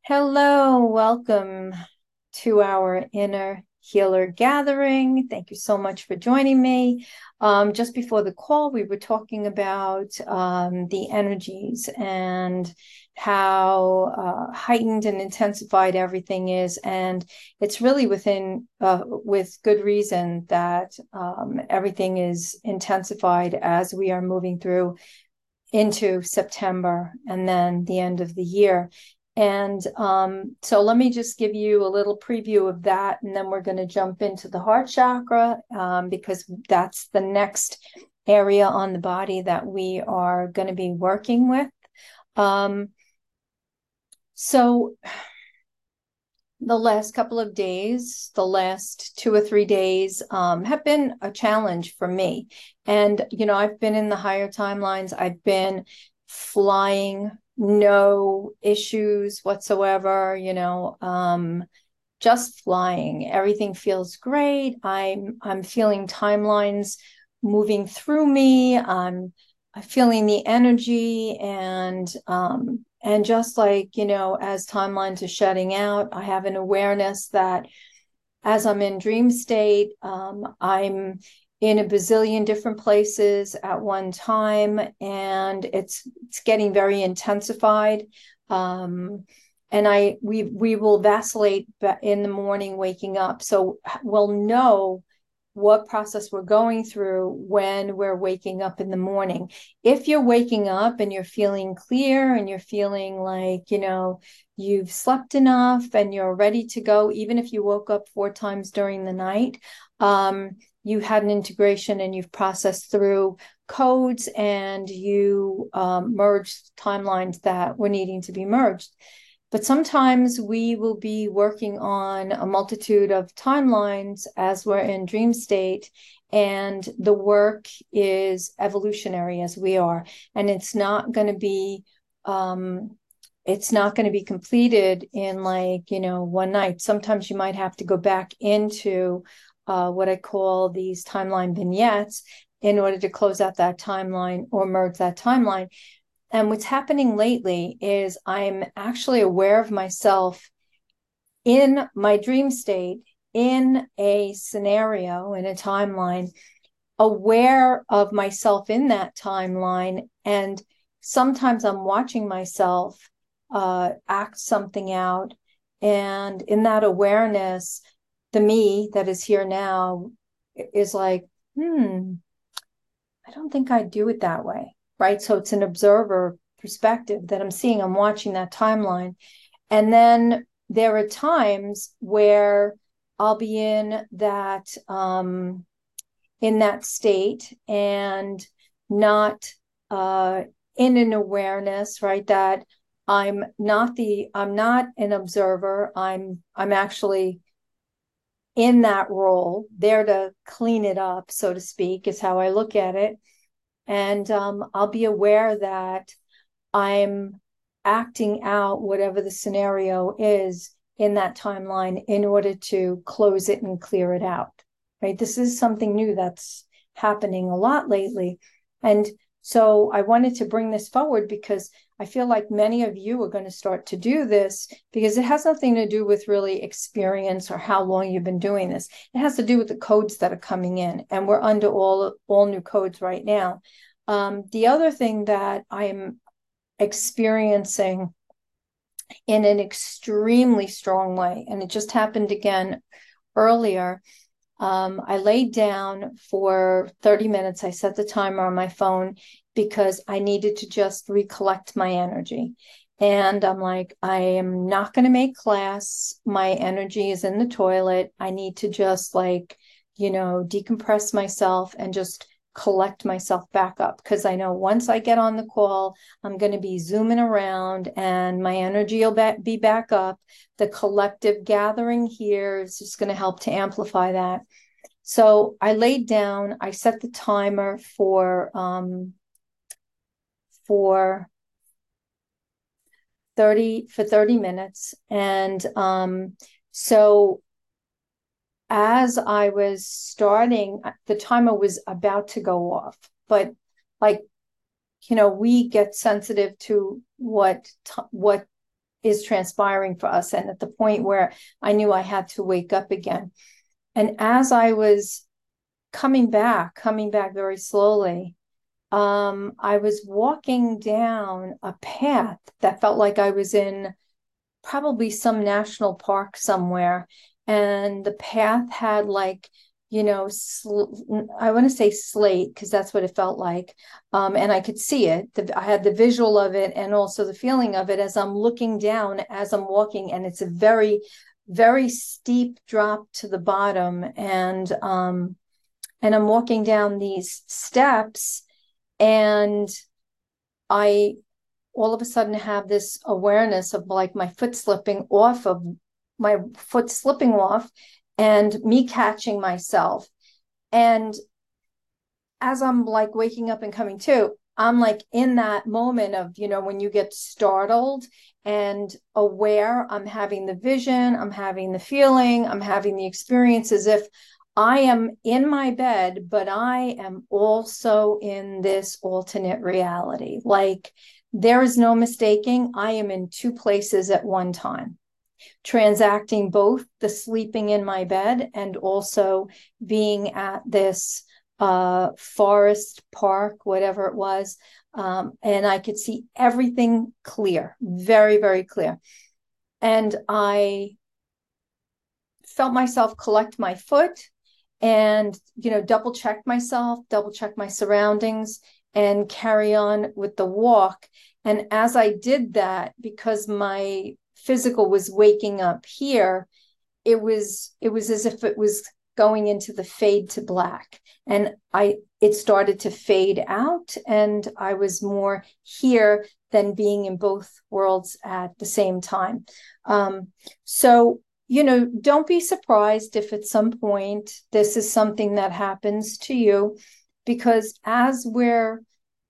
Hello, welcome to our Inner Healer gathering. Thank you so much for joining me. Just before the call, we were talking about the energies and how heightened and intensified everything is. And it's really with good reason that everything is intensified as we are moving through into September and then the end of the year. And so let me just give you a little preview of that, and then we're going to jump into the heart chakra because that's the next area on the body that we are going to be working with. Um, so the last couple of days, the last 2 or 3 days have been a challenge for me. And, I've been in the higher timelines. I've been flying, no issues whatsoever, just flying. Everything feels great. I'm feeling timelines moving through me. I'm feeling the energy and just like, as timelines are shutting out, I have an awareness that as I'm in dream state, I'm in a bazillion different places at one time, and it's getting very intensified. And we will vacillate in the morning, waking up. So we'll know what process we're going through when we're waking up in the morning. If you're waking up and you're feeling clear and you're feeling like, you've slept enough and you're ready to go, even if you woke up 4 times during the night, you had an integration and you've processed through codes and you merged timelines that were needing to be merged. But sometimes we will be working on a multitude of timelines as we're in dream state, and the work is evolutionary as we are, and it's not going to be completed in one night. Sometimes you might have to go back into what I call these timeline vignettes in order to close out that timeline or merge that timeline. And what's happening lately is I'm actually aware of myself in my dream state, in a scenario, in a timeline, aware of myself in that timeline. And sometimes I'm watching myself act something out. And in that awareness, the me that is here now is like, I don't think I'd do it that way. Right. So it's an observer perspective that I'm seeing. I'm watching that timeline. And then there are times where I'll be in that state and not in an awareness, right? That I'm not an observer. I'm actually in that role, there to clean it up, so to speak, is how I look at it. And I'll be aware that I'm acting out whatever the scenario is in that timeline in order to close it and clear it out, right? This is something new that's happening a lot lately. And so I wanted to bring this forward because I feel like many of you are going to start to do this because it has nothing to do with really experience or how long you've been doing this. It has to do with the codes that are coming in, and we're under all new codes right now. The other thing that I'm experiencing in an extremely strong way, and it just happened again earlier. I laid down for 30 minutes. I set the timer on my phone because I needed to just recollect my energy. And I'm like, I am not going to make class. My energy is in the toilet. I need to just decompress myself and just collect myself back up, because I know once I get on the call, I'm going to be zooming around and my energy will be back up. The collective gathering here is just going to help to amplify that. So I laid down, I set the timer for 30 minutes. And so as I was starting, the timer was about to go off, but we get sensitive to what is transpiring for us. And at the point where I knew I had to wake up again. And as I was coming back very slowly, I was walking down a path that felt like I was in probably some national park somewhere. And the path had like, I want to say slate because that's what it felt like. And I could see it. I had the visual of it and also the feeling of it as I'm looking down, as I'm walking. And it's a very, very steep drop to the bottom. And I'm walking down these steps, and I all of a sudden have this awareness of like my foot slipping off and me catching myself. And as I'm like waking up and coming to, I'm like in that moment of, when you get startled and aware, I'm having the vision, I'm having the feeling, I'm having the experience as if I am in my bed, but I am also in this alternate reality. Like there is no mistaking, I am in two places at one time, transacting both the sleeping in my bed and also being at this forest park, whatever it was. And I could see everything clear, very, very clear. And I felt myself collect my foot and, double check myself, double check my surroundings, and carry on with the walk. And as I did that, because my physical was waking up here, it was as if it was going into the fade to black. And it started to fade out, and I was more here than being in both worlds at the same time. So don't be surprised if at some point this is something that happens to you, because as we're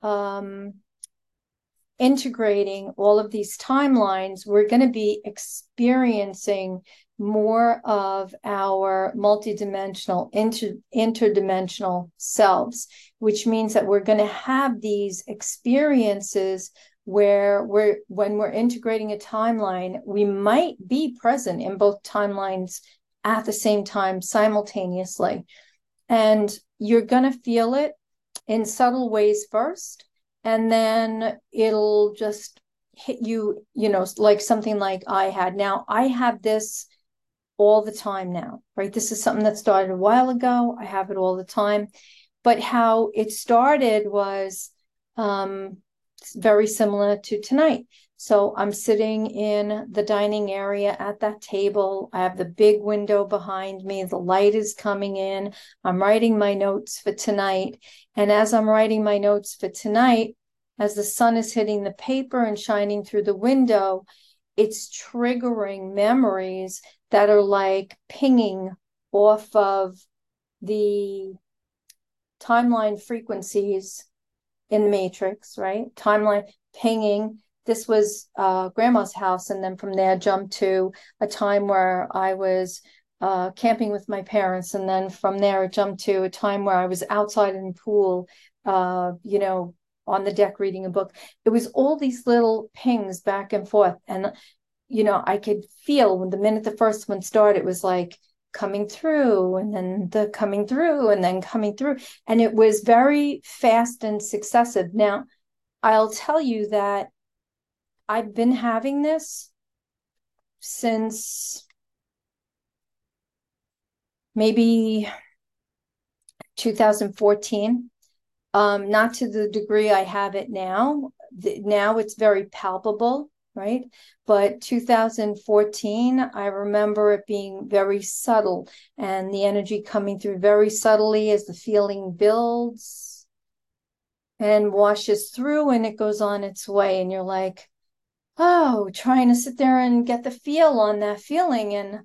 integrating all of these timelines, we're going to be experiencing more of our multidimensional, interdimensional selves, which means that we're going to have these experiences where when we're integrating a timeline, we might be present in both timelines at the same time simultaneously. And you're going to feel it in subtle ways first, and then it'll just hit you, like something like I had. Now, I have this all the time now, right? This is something that started a while ago. I have it all the time. But how it started was very similar to tonight. So I'm sitting in the dining area at that table. I have the big window behind me. The light is coming in. I'm writing my notes for tonight. And as I'm writing my notes for tonight, as the sun is hitting the paper and shining through the window, it's triggering memories that are like pinging off of the timeline frequencies in the matrix, right? Timeline pinging. This was grandma's house. And then from there, jumped to a time where I was camping with my parents. And then from there, it jumped to a time where I was outside in the pool, on the deck reading a book. It was all these little pings back and forth. And, I could feel when the minute the first one started, it was like coming through and then the coming through and then coming through. And it was very fast and successive. Now, I'll tell you that I've been having this since maybe 2014. Not to the degree I have it now. Now it's very palpable, right? But 2014, I remember it being very subtle and the energy coming through very subtly as the feeling builds and washes through, and it goes on its way. And you're like, oh, trying to sit there and get the feel on that feeling. And,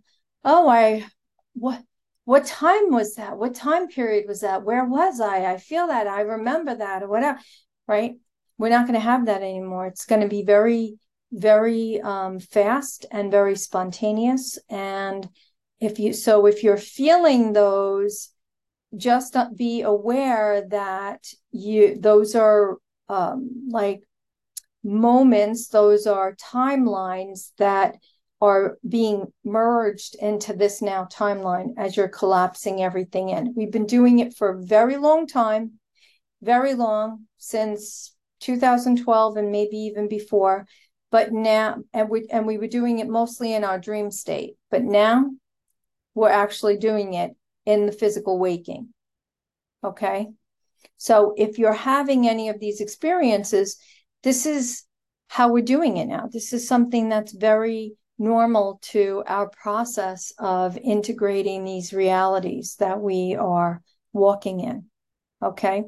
what time was that? What time period was that? Where was I? I feel that. I remember that, or whatever, right? We're not going to have that anymore. It's going to be very, very fast and very spontaneous. And if you're feeling those, just be aware that those are like moments, those are timelines that are being merged into this now timeline as you're collapsing everything in. We've been doing it for a very long time, very long, since 2012 and maybe even before. But now, and we were doing it mostly in our dream state, but now we're actually doing it in the physical waking. Okay. So if you're having any of these experiences, this is how we're doing it now. This is something that's very normal to our process of integrating these realities that we are walking in. Okay.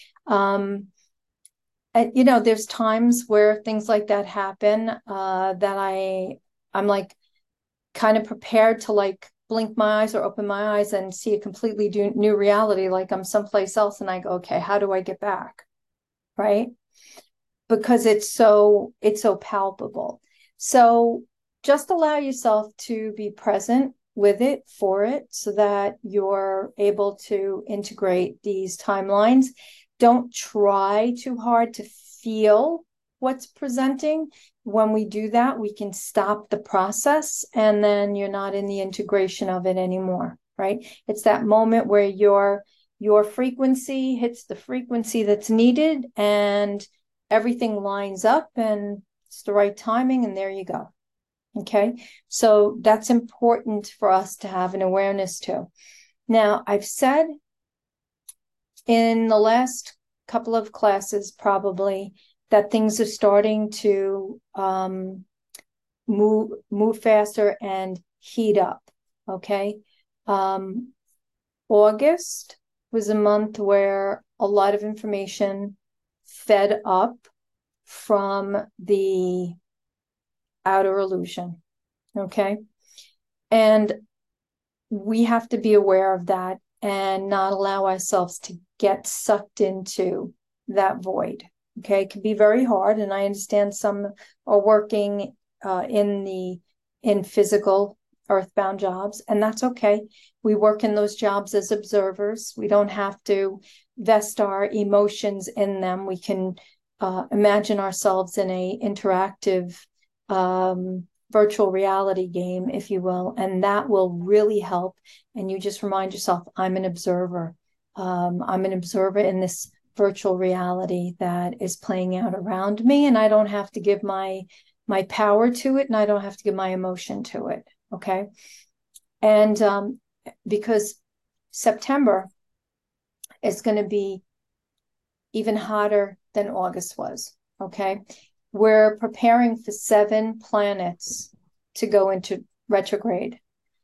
And, there's times where things like that happen, that I'm like kind of prepared to like blink my eyes or open my eyes and see a completely new reality, like I'm someplace else, and I go, okay, how do I get back? Right? Because it's so palpable. So just allow yourself to be present with it, for it, so that you're able to integrate these timelines. Don't try too hard to feel what's presenting. When we do that, we can stop the process, and then you're not in the integration of it anymore, right? It's that moment where your frequency hits the frequency that's needed, and everything lines up, and it's the right timing, and there you go. Okay, so that's important for us to have an awareness to. Now, I've said in the last couple of classes, probably, that things are starting to move faster and heat up. Okay, August was a month where a lot of information fed up from the outer illusion. Okay, and we have to be aware of that and not allow ourselves to get sucked into that void. Okay, it can be very hard, and I understand some are working in physical earthbound jobs, and that's okay. We work in those jobs as observers. We don't have to vest our emotions in them. We can imagine ourselves in a interactive virtual reality game, if you will, and that will really help. And you just remind yourself, I'm an observer. I'm an observer in this virtual reality that is playing out around me, and I don't have to give my power to it, and I don't have to give my emotion to it. Okay, and because September is going to be even hotter than August was. Okay, we're preparing for 7 planets to go into retrograde.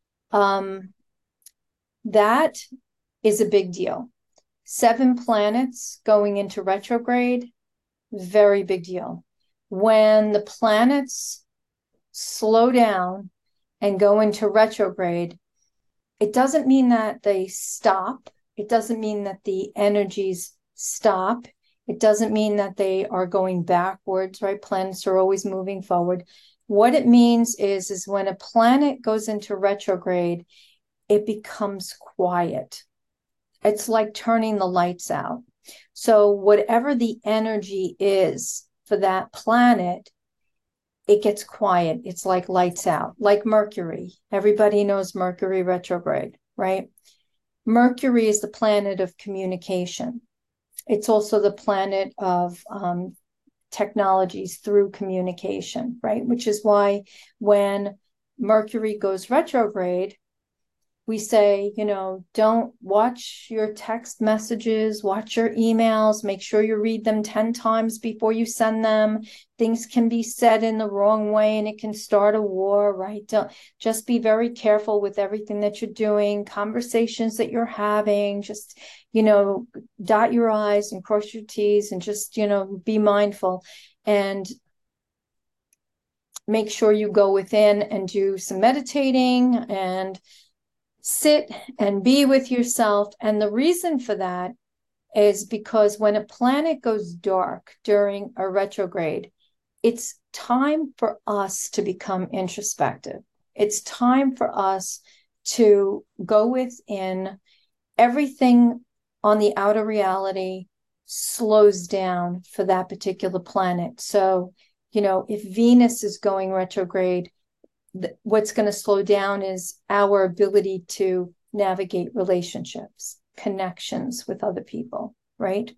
That is a big deal. 7 planets going into retrograde, very big deal. When the planets slow down and go into retrograde, it doesn't mean that they stop. It doesn't mean that the energies stop. It doesn't mean that they are going backwards, right? Planets are always moving forward. What it means is when a planet goes into retrograde, it becomes quiet. It's like turning the lights out. So whatever the energy is for that planet, it gets quiet. It's like lights out, like Mercury. Everybody knows Mercury retrograde, right? Mercury is the planet of communication. It's also the planet of technologies through communication, right? Which is why when Mercury goes retrograde, we say, don't watch your text messages, watch your emails, make sure you read them 10 times before you send them. Things can be said in the wrong way and it can start a war, right? Just be very careful with everything that you're doing, conversations that you're having, just, dot your I's and cross your T's and just, be mindful and make sure you go within and do some meditating and sit and be with yourself. And the reason for that is because when a planet goes dark during a retrograde, it's time for us to become introspective. It's time for us to go within. Everything on the outer reality slows down for that particular planet. So, if Venus is going retrograde, what's going to slow down is our ability to navigate relationships, connections with other people, right?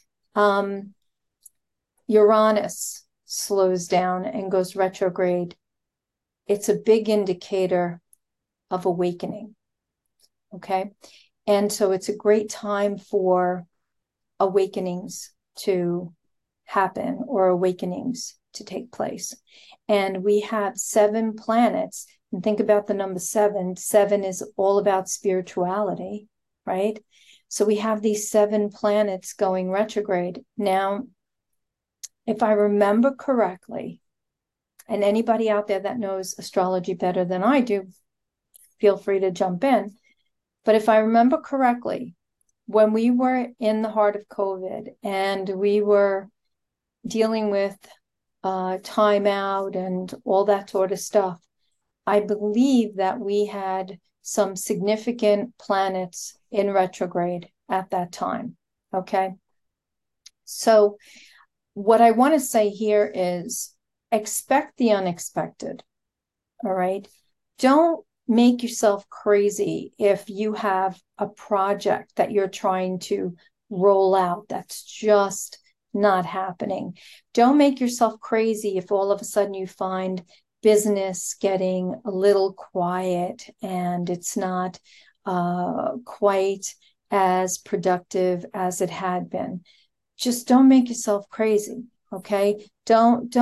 Uranus slows down and goes retrograde. It's a big indicator of awakening. Okay. And so it's a great time for awakenings to happen or awakenings to take place. And we have 7 planets. And think about the number 7. 7 is all about spirituality, right? So we have these 7 planets going retrograde. Now, if I remember correctly, and anybody out there that knows astrology better than I do, feel free to jump in. But if I remember correctly, when we were in the heart of COVID and we were dealing with timeout and all that sort of stuff, I believe that we had some significant planets in retrograde at that time. Okay. So what I want to say here is expect the unexpected. All right. Don't make yourself crazy if you have a project that you're trying to roll out that's just not happening. Don't make yourself crazy if all of a sudden you find business getting a little quiet and it's not quite as productive as it had been. Just don't make yourself crazy. Okay. Don't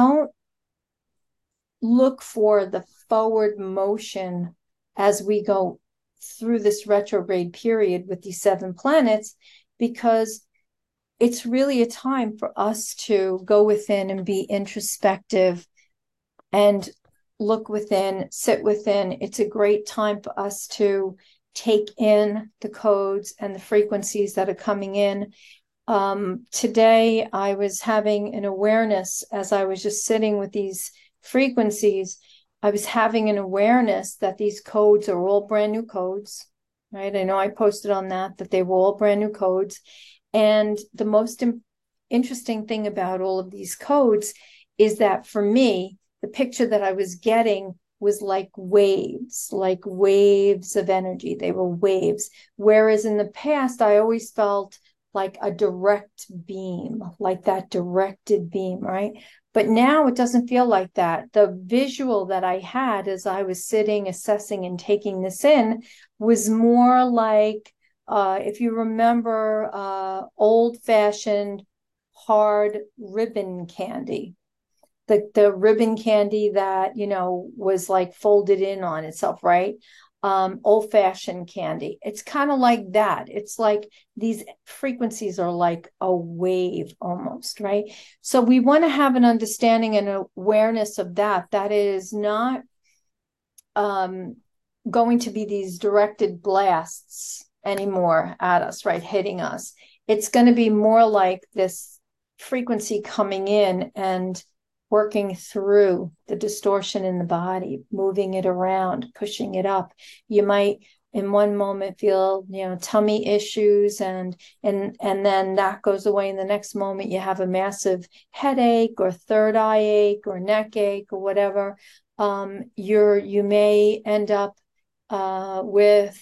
look for the forward motion as we go through this retrograde period with these 7 planets, because it's really a time for us to go within and be introspective and look within, sit within. It's a great time for us to take in the codes and the frequencies that are coming in. Today, I was having an awareness as I was just sitting with these frequencies. I was having an awareness that these codes are all brand new codes, right? I know I posted on that they were all brand new codes. And the most interesting thing about all of these codes is that for me, the picture that I was getting was like waves of energy. They were waves. Whereas in the past, I always felt like a direct beam, like that directed beam, right? But now it doesn't feel like that. The visual that I had as I was sitting, assessing, and taking this in was more like, if you remember, old-fashioned hard ribbon candy. The ribbon candy that, was like folded in on itself, right? Old-fashioned candy. It's kind of like that. It's like these frequencies are like a wave almost, right? So we want to have an understanding and awareness of that is not going to be these directed blasts anymore at us, right? Hitting us. It's going to be more like this frequency coming in and working through the distortion in the body, moving it around, pushing it up. You might in one moment feel, tummy issues and then that goes away. In the next moment, you have a massive headache or third eye ache or neck ache or whatever. You may end up with,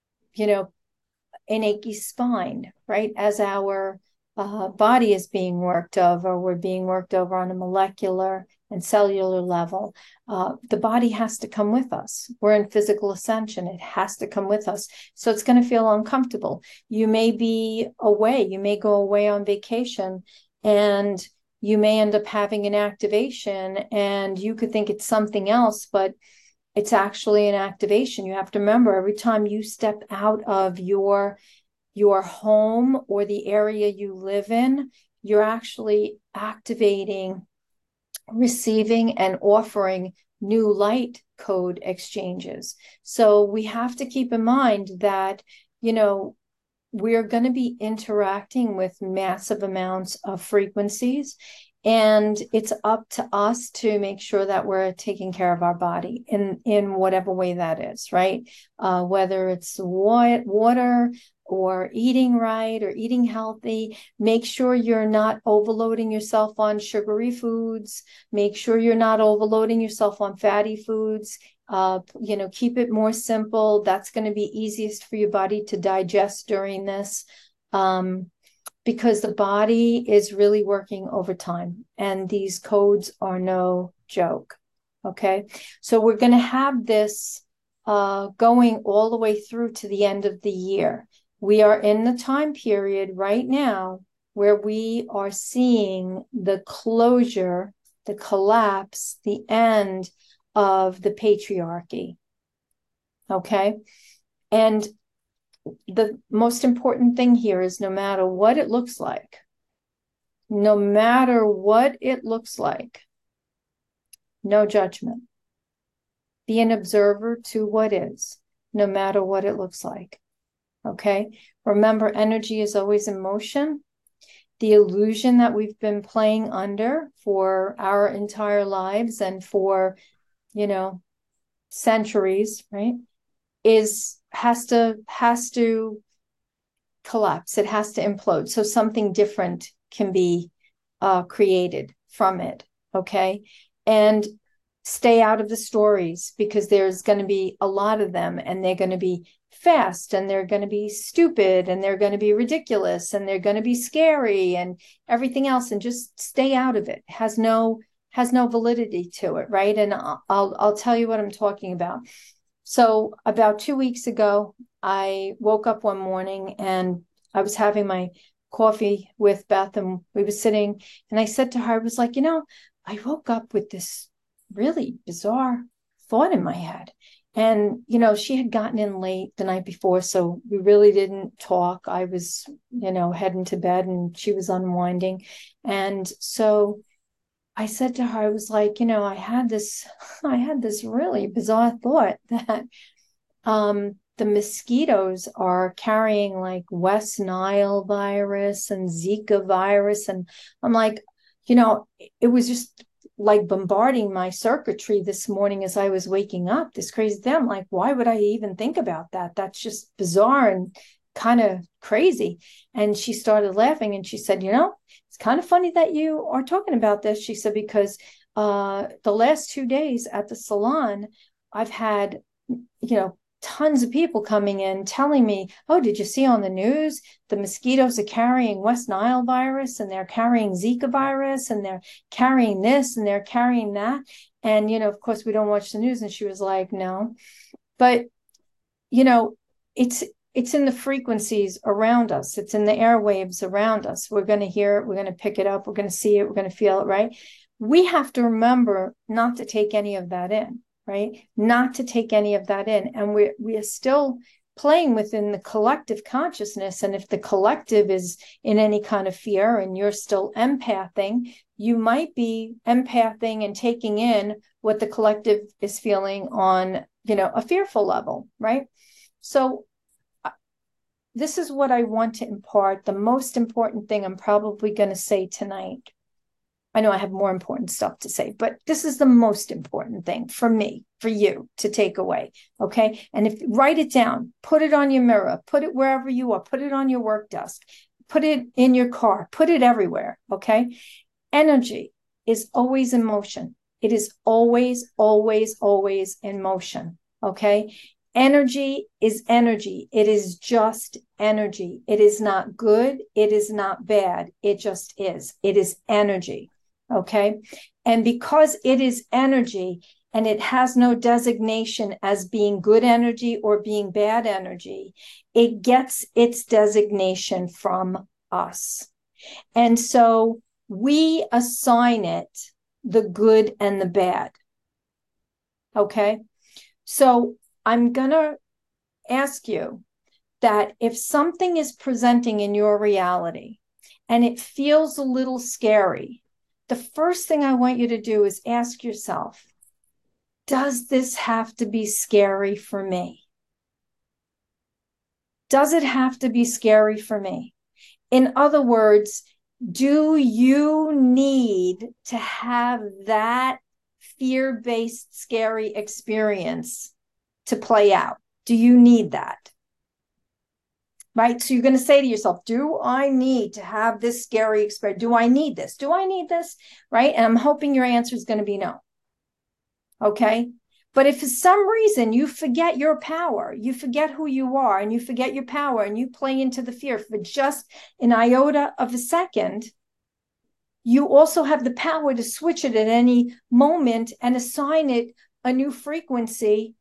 an achy spine, right? As our body is being worked over, we're being worked over on a molecular and cellular level. The body has to come with us. We're in physical ascension. It has to come with us. So it's going to feel uncomfortable. You may be away. You may go away on vacation and you may end up having an activation and you could think it's something else, but it's actually an activation. You have to remember every time you step out of your home or the area you live in, you're actually activating, receiving, and offering new light code exchanges. So we have to keep in mind that, we're going to be interacting with massive amounts of frequencies. And it's up to us to make sure that we're taking care of our body in whatever way that is, right? Whether it's water or eating right or eating healthy. Make sure you're not overloading yourself on sugary foods. Make sure you're not overloading yourself on fatty foods. Keep it more simple. That's going to be easiest for your body to digest during this. Because the body is really working overtime and these codes are no joke. Okay. So we're going to have this going all the way through to the end of the year. We are in the time period right now where we are seeing the closure, the collapse, the end of the patriarchy. Okay. And the most important thing here is no matter what it looks like, no judgment. Be an observer to what is, no matter what it looks like. Okay. Remember, energy is always in motion. The illusion that we've been playing under for our entire lives and for, centuries, right, has to collapse. It has to implode. So something different can be created from it. Okay. And stay out of the stories because there's going to be a lot of them and they're going to be fast and they're going to be stupid and they're going to be ridiculous and they're going to be scary and everything else, and just stay out of it. Has no validity to it, right? And I'll tell you what I'm talking about. So about 2 weeks ago, I woke up one morning and I was having my coffee with Beth and we were sitting, and I said to her, I was like, I woke up with this really bizarre thought in my head. And, she had gotten in late the night before, so we really didn't talk. I was, heading to bed and she was unwinding. And so I said to her, I was like, I had this really bizarre thought that the mosquitoes are carrying like West Nile virus and Zika virus. And I'm like, it was just like bombarding my circuitry this morning as I was waking up, this crazy thing. I'm like, why would I even think about that? That's just bizarre and kind of crazy. And she started laughing and she said, it's kind of funny that you are talking about this. She said, because the last 2 days at the salon, I've had, tons of people coming in telling me, oh, did you see on the news the mosquitoes are carrying West Nile virus and they're carrying Zika virus and they're carrying this and they're carrying that. And, of course, we don't watch the news. And she was like, no. But, it's in the frequencies around us. It's in the airwaves around us. We're going to hear it. We're going to pick it up. We're going to see it. We're going to feel it, right? We have to remember not to take any of that in. Right? Not to take any of that in. And we are still playing within the collective consciousness. And if the collective is in any kind of fear and you're still empathing, you might be empathing and taking in what the collective is feeling on, a fearful level, right? So this is what I want to impart. The most important thing I'm probably going to say tonight. I know I have more important stuff to say, but this is the most important thing for me, for you to take away. Okay. And write it down, put it on your mirror, put it wherever you are, put it on your work desk, put it in your car, put it everywhere. Okay. Energy is always in motion. It is always, always, always in motion. Okay. Energy is energy. It is just energy. It is not good. It is not bad. It just is. It is energy. Okay. And because it is energy and it has no designation as being good energy or being bad energy, it gets its designation from us. And so we assign it the good and the bad. Okay. So I'm going to ask you that if something is presenting in your reality and it feels a little scary, the first thing I want you to do is ask yourself, does this have to be scary for me? Does it have to be scary for me? In other words, do you need to have that fear-based, scary experience to play out? Do you need that? right? So you're going to say to yourself, do I need to have this scary experience? Do I need this? Do I need this? Right? And I'm hoping your answer is going to be no. Okay. But if for some reason you forget your power, you forget who you are, and you forget your power, and you play into the fear for just an iota of a second, you also have the power to switch it at any moment and assign it a new frequency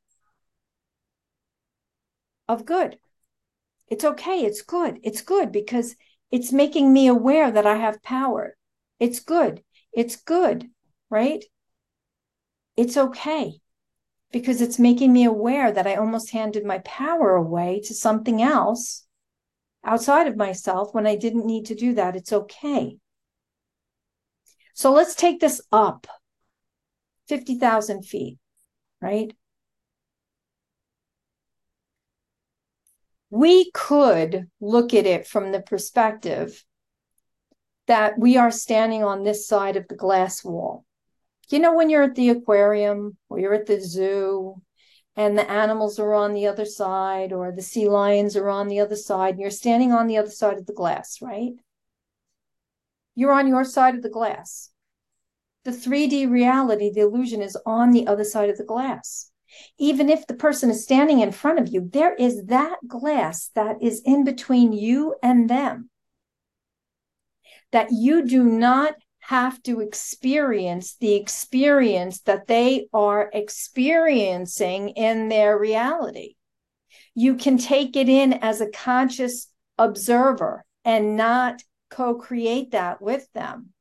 of good. It's okay. It's good. It's good because it's making me aware that I have power. It's good. It's good, right? It's okay because it's making me aware that I almost handed my power away to something else outside of myself when I didn't need to do that. It's okay. So let's take this up 50,000 feet, right? We could look at it from the perspective that we are standing on this side of the glass wall. You know, when you're at the aquarium or you're at the zoo and the animals are on the other side or the sea lions are on the other side, and you're standing on the other side of the glass, right? You're on your side of the glass. The 3D reality, the illusion is on the other side of the glass. Even if the person is standing in front of you, there is that glass that is in between you and them, that you do not have to experience the experience that they are experiencing in their reality. You can take it in as a conscious observer and not co-create that with them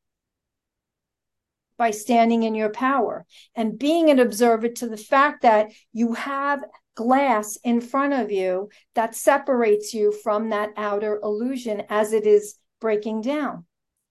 by standing in your power and being an observer to the fact that you have glass in front of you that separates you from that outer illusion as it is breaking down.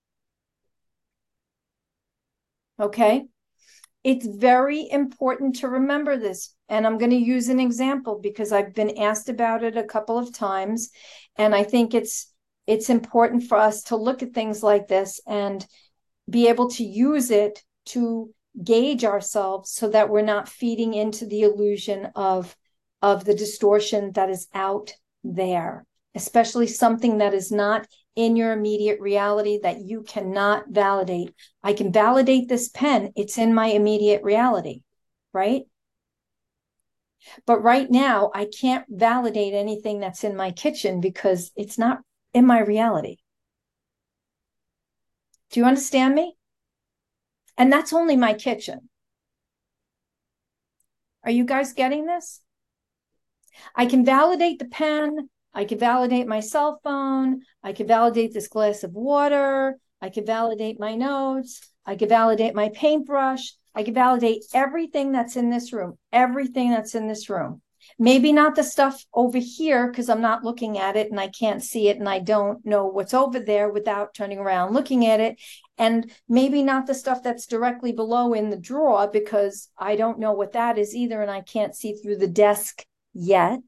Okay? It's very important to remember this. And I'm going to use an example because I've been asked about it a couple of times. And I think it's important for us to look at things like this and be able to use it to gauge ourselves so that we're not feeding into the illusion of the distortion that is out there, especially something that is not in your immediate reality that you cannot validate. I can validate this pen. It's in my immediate reality, right? But right now, I can't validate anything that's in my kitchen because it's not in my reality. Do you understand me? And that's only my kitchen. Are you guys getting this? I can validate the pen. I can validate my cell phone. I can validate this glass of water. I can validate my notes. I can validate my paintbrush. I can validate everything that's in this room, everything that's in this room. Maybe not the stuff over here because I'm not looking at it and I can't see it and I don't know what's over there without turning around looking at it. And maybe not the stuff that's directly below in the drawer because I don't know what that is either and I can't see through the desk yet.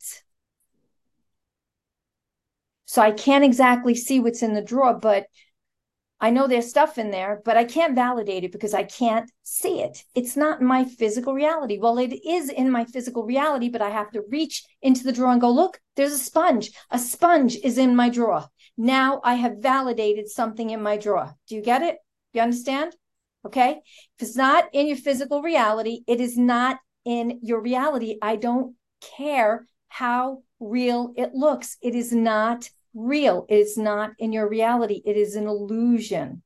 So I can't exactly see what's in the drawer, but I know there's stuff in there, but I can't validate it because I can't see it. It's not my physical reality. Well, it is in my physical reality, but I have to reach into the drawer and go, look, there's a sponge. A sponge is in my drawer. Now I have validated something in my drawer. Do you get it? You understand? Okay. If it's not in your physical reality, it is not in your reality. I don't care how real it looks. It is not real. It is not in your reality. It is an illusion.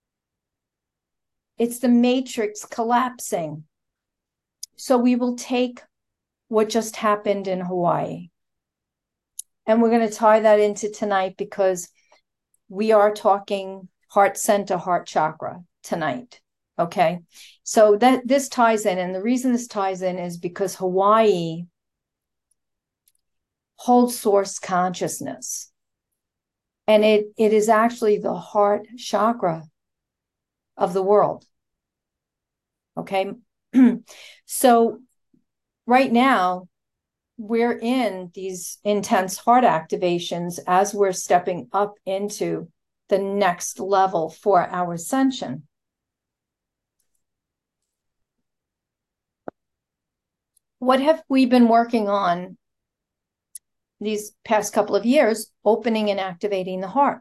It's the matrix collapsing. So we will take what just happened in Hawaii. And we're going to tie that into tonight because we are talking heart center, heart chakra tonight. Okay. So that this ties in. And the reason this ties in is because Hawaii holds source consciousness. And it is actually the heart chakra of the world. Okay. So right now, we're in these intense heart activations as we're stepping up into the next level for our ascension. What have we been working on these past couple of years, opening and activating the heart.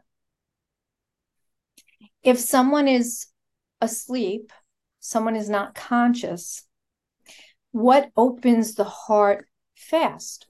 If someone is asleep, someone is not conscious, what opens the heart fast?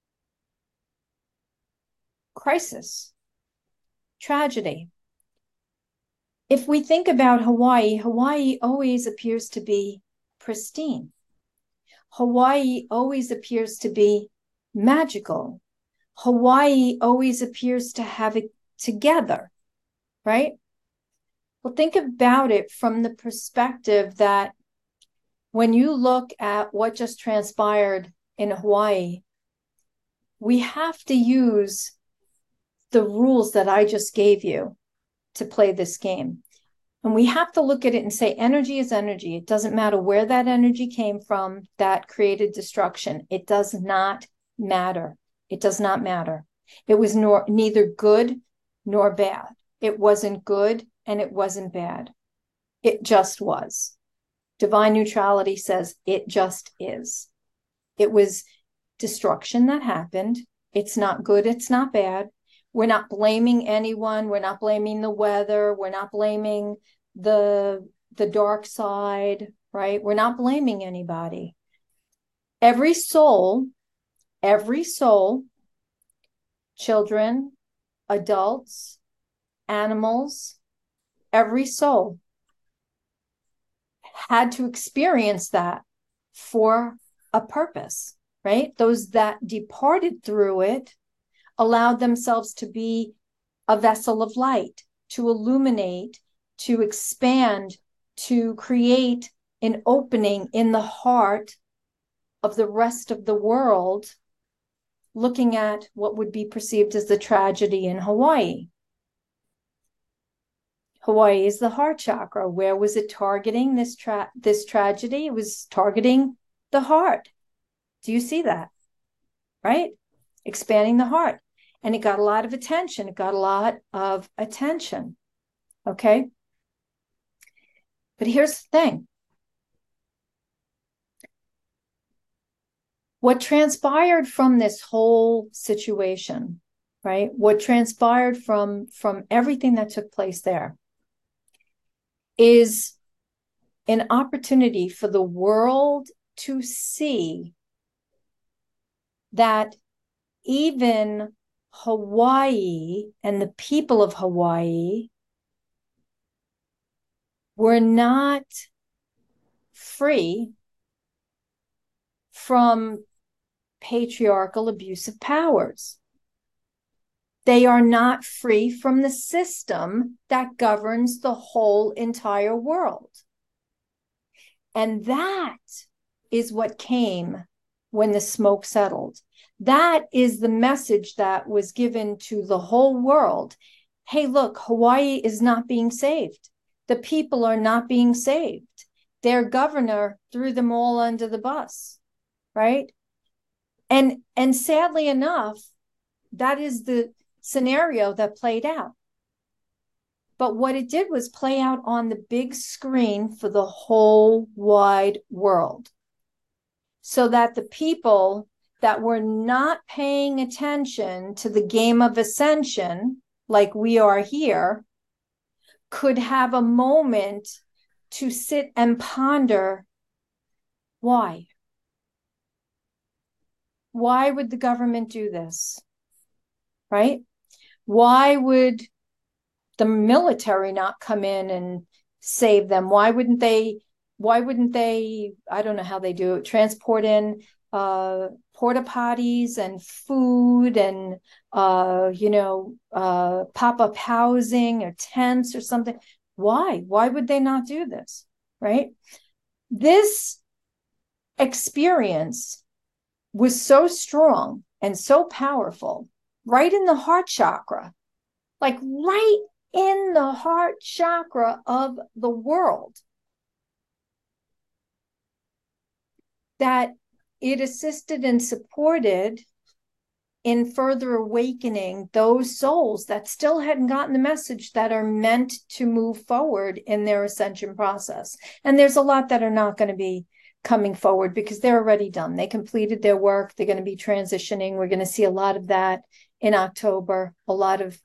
Crisis, tragedy. If we think about Hawaii, Hawaii always appears to be pristine. Hawaii always appears to be magical. Hawaii always appears to have it together, right? Well, think about it from the perspective that when you look at what just transpired in Hawaii, we have to use the rules that I just gave you to play this game. And we have to look at it and say, energy is energy. It doesn't matter where that energy came from that created destruction. It does not matter. It does not matter. It was neither good nor bad. It wasn't good and it wasn't bad. It just was. Divine neutrality says it just is. It was destruction that happened. It's not good. It's not bad. We're not blaming anyone. We're not blaming the weather. We're not blaming the dark side, right? We're not blaming anybody. Every soul, children, adults, animals, every soul had to experience that for a purpose, right? Those that departed through it allowed themselves to be a vessel of light, to illuminate, to expand, to create an opening in the heart of the rest of the world, looking at what would be perceived as the tragedy in Hawaii. Hawaii is the heart chakra. Where was it targeting this tragedy? It was targeting the heart. Do you see that? Right? Expanding the heart. And it got a lot of attention. It got a lot of attention. Okay? But here's the thing. What transpired from this whole situation, right? What transpired from everything that took place there is an opportunity for the world to see that even Hawaii and the people of Hawaii were not free from patriarchal abusive powers. They are not free from the system that governs the whole entire world. And that is what came when the smoke settled. That is the message that was given to the whole world. Hey, look, Hawaii is not being saved. The people are not being saved. Their governor threw them all under the bus, right? And sadly enough, that is the scenario that played out. But what it did was play out on the big screen for the whole wide world, so that the people that were not paying attention to the game of ascension, like we are here, could have a moment to sit and ponder why. Why would the government do this? Right? Why would the military not come in and save them? Why wouldn't they, I don't know how they do it, transport in porta potties and food and pop-up housing or tents or something? Why would they not do this? Right? This experience was so strong and so powerful, right in the heart chakra, like right in the heart chakra of the world, that it assisted and supported in further awakening those souls that still hadn't gotten the message, that are meant to move forward in their ascension process. And there's a lot that are not going to be coming forward because they're already done. They completed their work. They're going to be transitioning. We're going to see a lot of that in October, a lot of,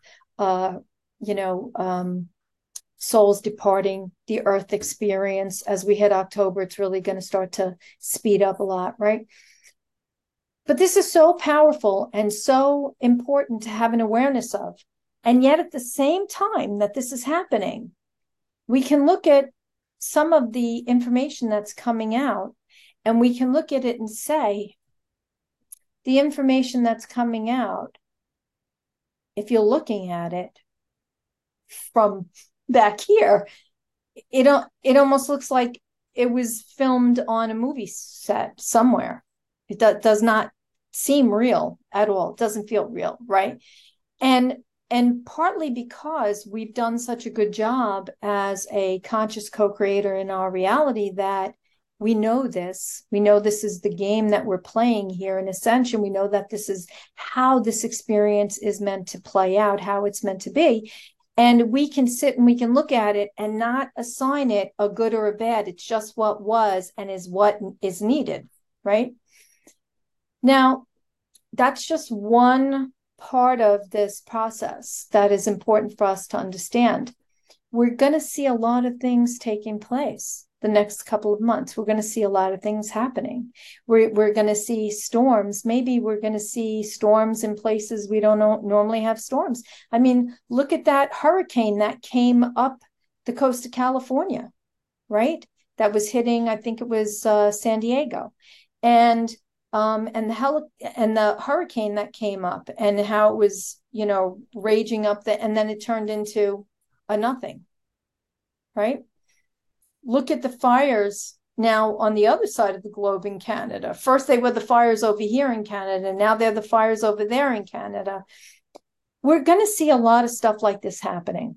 souls departing the earth experience. As we hit October, it's really going to start to speed up a lot, right? But this is so powerful and so important to have an awareness of. And yet at the same time that this is happening, we can look at some of the information that's coming out, and we can look at it and say, the information that's coming out, if you're looking at it from back here, it almost looks like it was filmed on a movie set somewhere. It does not seem real at all. It doesn't feel real, right? And partly because we've done such a good job as a conscious co-creator in our reality that we know this. We know this is the game that we're playing here in Ascension. We know that this is how this experience is meant to play out, how it's meant to be. And we can sit and we can look at it and not assign it a good or a bad. It's just what was and is what is needed, right? Now, that's just one part of this process that is important for us to understand. We're going to see a lot of things taking place the next couple of months. We're going to see a lot of things happening. We're going to see storms. Maybe we're going to see storms in places we don't normally have storms. I mean, look at that hurricane that came up the coast of California, right? That was hitting, I think it was San Diego. And the hurricane that came up and how it was, raging up and then it turned into a nothing, right? Look at the fires now on the other side of the globe in Canada. First, they were the fires over here in Canada. Now they're the fires over there in Canada. We're going to see a lot of stuff like this happening.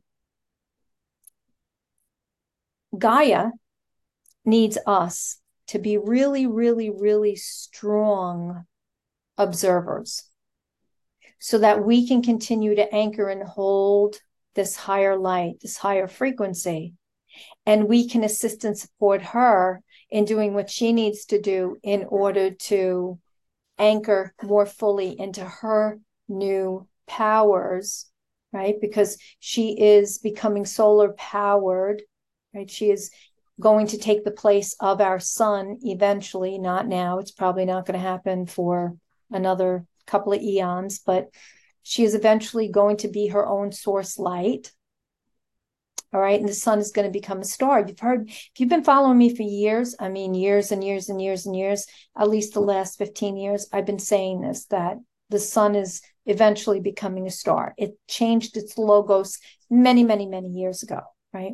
Gaia needs us to be really, really, really strong observers so that we can continue to anchor and hold this higher light, this higher frequency. And we can assist and support her in doing what she needs to do in order to anchor more fully into her new powers, right? Because she is becoming solar powered, right? She is going to take the place of our sun eventually, not now. It's probably not going to happen for another couple of eons, but she is eventually going to be her own source light. All right. And the sun is going to become a star. If you've been following me for years, I mean, years and years and years and years, at least the last 15 years, I've been saying this, that the sun is eventually becoming a star. It changed its logos many, many, many years ago, right?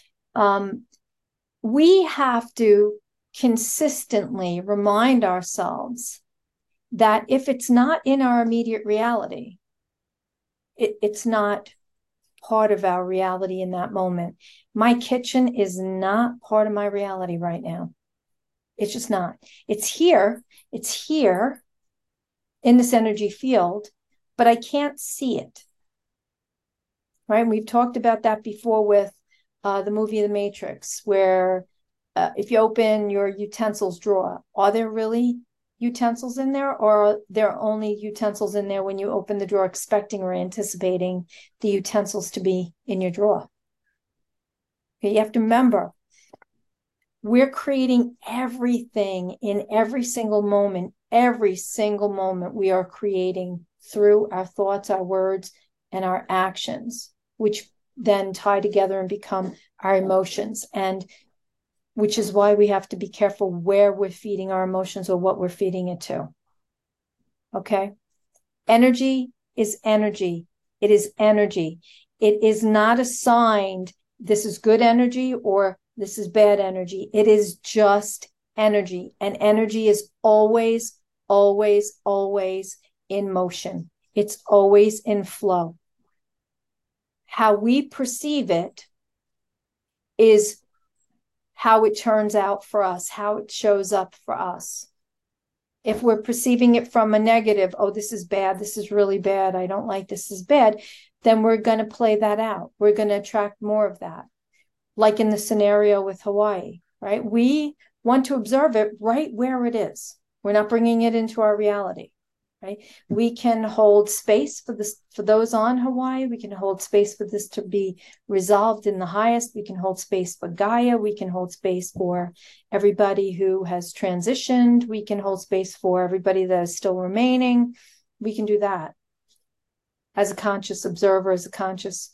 We have to consistently remind ourselves that if it's not in our immediate reality, it's not part of our reality in that moment. My kitchen is not part of my reality right now. It's just not. It's here in this energy field, but I can't see it. Right? We've talked about that before with the movie The Matrix, where if you open your utensils drawer, are there really utensils in there, or are there only utensils in there when you open the drawer expecting or anticipating the utensils to be in your drawer? Okay, you have to remember, we're creating everything in every single moment. Every single moment we are creating through our thoughts, our words, and our actions, which then tie together and become our emotions. And which is why we have to be careful where we're feeding our emotions or what we're feeding it to. Okay? Energy is energy. It is energy. It is not assigned, this is good energy or this is bad energy. It is just energy. And energy is always, always, always in motion. It's always in flow. How we perceive it is how it turns out for us, how it shows up for us. If we're perceiving it from a negative, oh, this is bad, this is really bad, I don't like this is bad, then we're going to play that out. We're going to attract more of that. Like in the scenario with Hawaii, right? We want to observe it right where it is. We're not bringing it into our reality, right? We can hold space for this, for those on Hawaii. We can hold space for this to be resolved in the highest. We can hold space for Gaia. We can hold space for everybody who has transitioned. We can hold space for everybody that is still remaining. We can do that as a conscious observer, as a conscious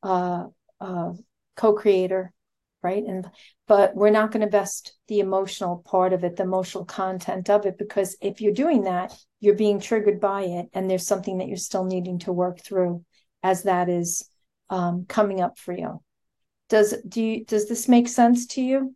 co-creator, right? But we're not going to vest the emotional part of it, the emotional content of it, because if you're doing that, you're being triggered by it, and there's something that you're still needing to work through as that is coming up for you. Does this make sense to you?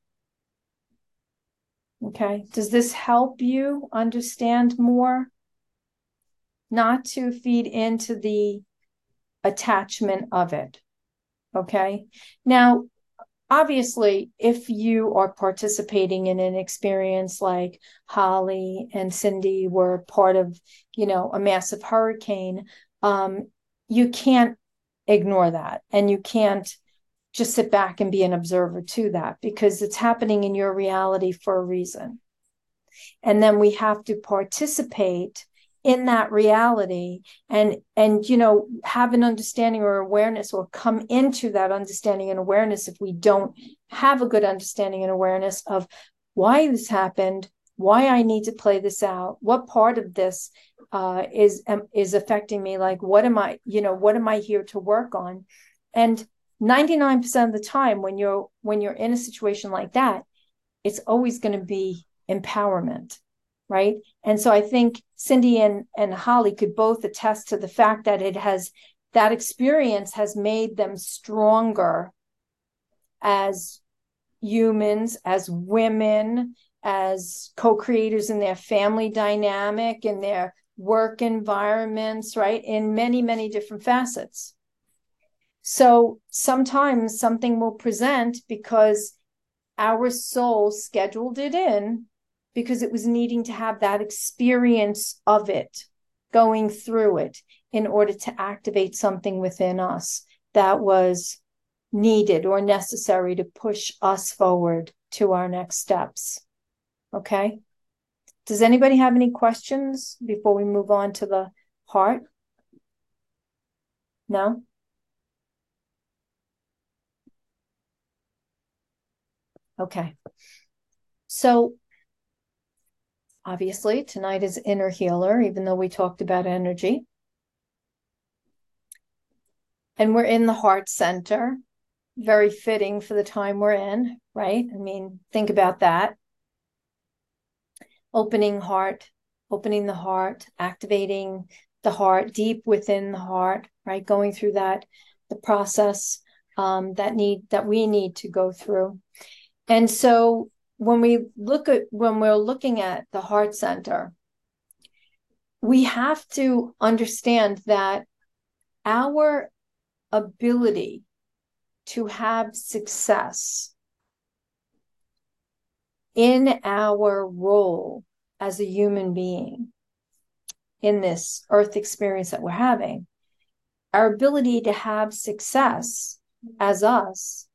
Okay. Does this help you understand more? Not to feed into the attachment of it. Okay. Now, obviously, if you are participating in an experience like Holly and Cindy were part of, a massive hurricane, you can't ignore that. And you can't just sit back and be an observer to that, because it's happening in your reality for a reason. And then we have to participate in that reality and have an understanding or awareness, or come into that understanding and awareness if we don't have a good understanding and awareness of why this happened, why I need to play this out, what part of this is affecting me, like what am I here to work on. And 99% of the time when you're in a situation like that, it's always going to be empowerment, right? And so I think Cindy and Holly could both attest to the fact that that experience has made them stronger as humans, as women, as co-creators in their family dynamic, in their work environments, right? In many, many different facets. So sometimes something will present because our soul scheduled it in, because it was needing to have that experience of it, going through it, in order to activate something within us that was needed or necessary to push us forward to our next steps. Okay? Does anybody have any questions before we move on to the heart? No? Okay. So obviously, tonight is Inner Healer, even though we talked about energy. And we're in the heart center. Very fitting for the time we're in, right? I mean, think about that. Opening the heart, activating the heart, deep within the heart, right? Going through the process that we need to go through. And so when we're looking at the heart center, we have to understand that our ability to have success in our role as a human being in this earth experience that we're having, our ability to have success as us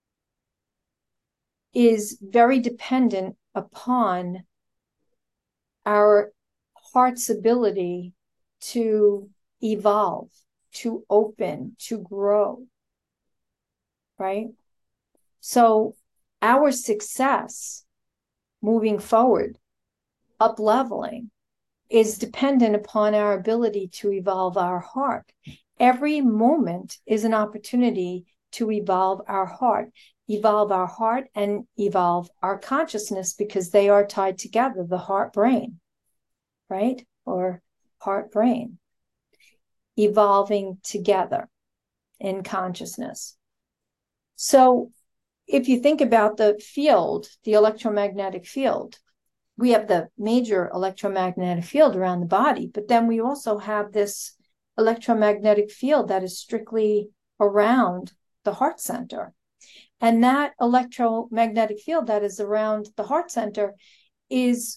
is very dependent upon our heart's ability to evolve, to open, to grow, right? So our success moving forward, up leveling, is dependent upon our ability to evolve our heart. Every moment is an opportunity to evolve our heart and evolve our consciousness, because they are tied together, the heart brain, right? Or heart brain, evolving together in consciousness. So if you think about the field, the electromagnetic field, we have the major electromagnetic field around the body, but then we also have this electromagnetic field that is strictly around the heart center. And that electromagnetic field that is around the heart center is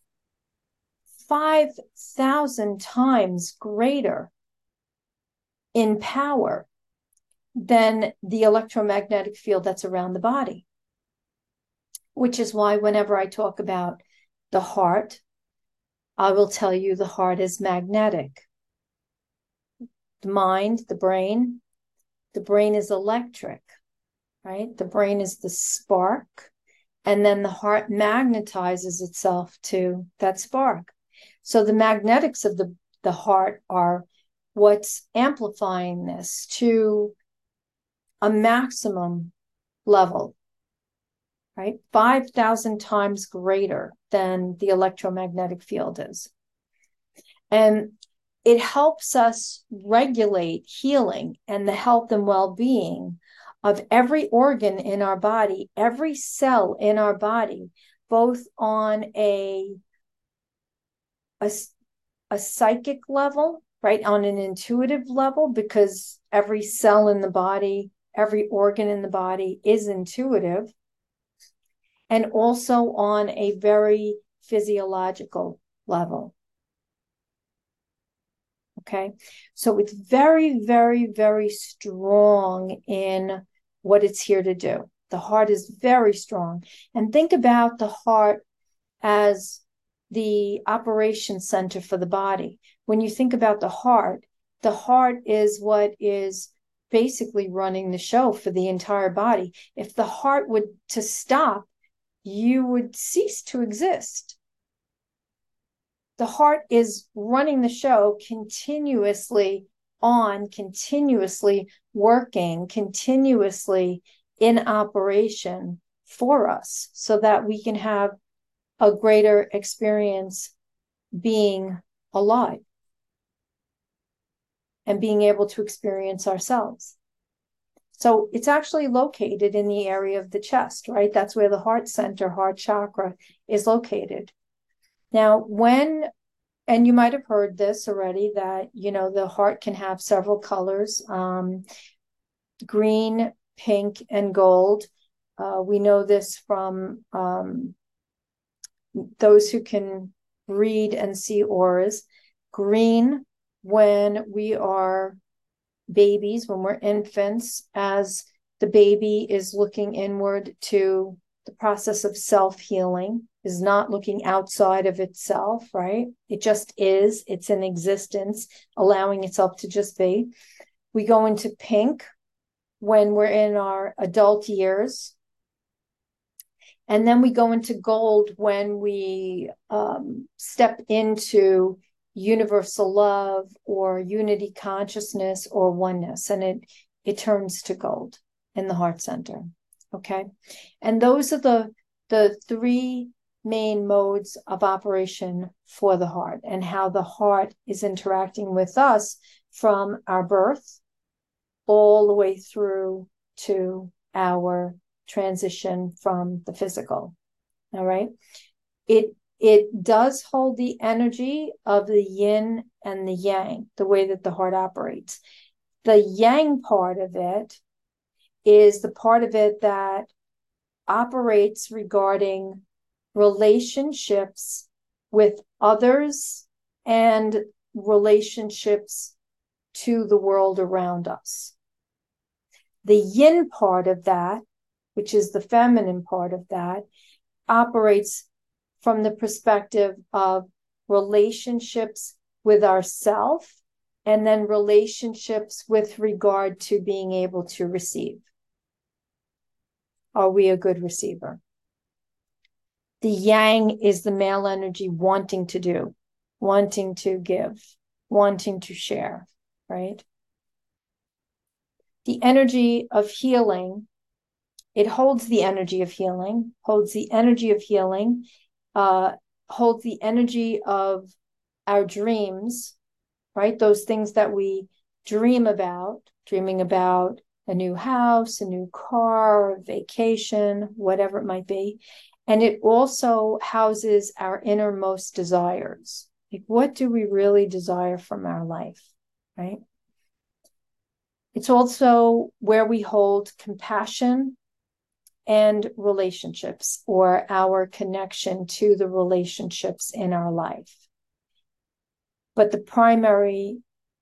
5,000 times greater in power than the electromagnetic field that's around the body. which is why whenever I talk about the heart, I will tell you the heart is magnetic. The mind, the brain is electric, right? The brain is the spark, and then the heart magnetizes itself to that spark. So the magnetics of the heart are what's amplifying this to a maximum level, right? 5,000 times greater than the electromagnetic field is. And it helps us regulate healing and the health and well-being of every organ in our body, every cell in our body, both on a psychic level, right, on an intuitive level, because every cell in the body, every organ in the body is intuitive, and also on a very physiological level. Okay, so it's very, very, very strong in what it's here to do. The heart is very strong. And think about the heart as the operation center for the body. When you think about the heart is what is basically running the show for the entire body. If the heart would to stop, you would cease to exist. The heart is running the show continuously on, continuously working, continuously in operation for us so that we can have a greater experience being alive and being able to experience ourselves. So it's actually located in the area of the chest, right? That's where the heart center, heart chakra is located. Now, and you might have heard this already, that, the heart can have several colors, green, pink, and gold. We know this from those who can read and see auras. Green, when we are babies, when we're infants, as the baby is looking inward to the process of self-healing, is not looking outside of itself, right? It just is. It's in existence, allowing itself to just be. We go into pink when we're in our adult years. And then we go into gold when we step into universal love or unity consciousness or oneness. And it turns to gold in the heart center. Okay. And those are the three main modes of operation for the heart, and how the heart is interacting with us from our birth all the way through to our transition from the physical. All right. It does hold the energy of the yin and the yang, the way that the heart operates. The yang part of it is the part of it that operates regarding relationships with others and relationships to the world around us. The yin part of that, which is the feminine part of that, operates from the perspective of relationships with ourself, and then relationships with regard to being able to receive. Are we a good receiver? The yang is the male energy wanting to do, wanting to give, wanting to share, right? The energy of healing, it holds the energy of healing, holds the energy of healing, holds the energy of our dreams, right? Those things that we dream about, dreaming about a new house, a new car, a vacation, whatever it might be. And it also houses our innermost desires. Like, what do we really desire from our life, right? It's also where we hold compassion and relationships, or our connection to the relationships in our life. But the primary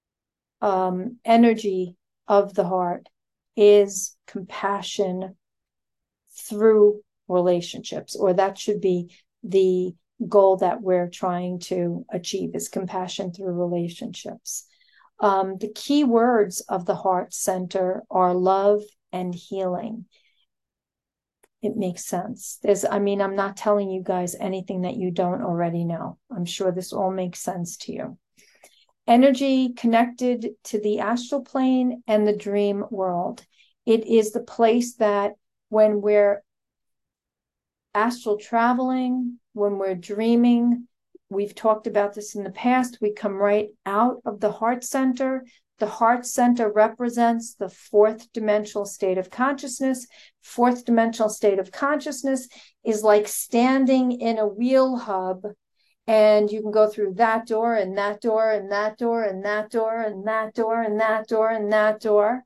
energy of the heart is compassion through relationships, or that should be the goal that we're trying to achieve, is compassion through relationships. The key words of the heart center are love and healing. It makes sense. I'm not telling you guys anything that you don't already know. I'm sure this all makes sense to you. Energy connected to the astral plane and the dream world. It is the place that when we're astral traveling, when we're dreaming, we've talked about this in the past, we come right out of the heart center. The heart center represents the fourth dimensional state of consciousness. Fourth dimensional state of consciousness is like standing in a wheel hub, and you can go through that door and that door and that door and that door and that door and that door and that door.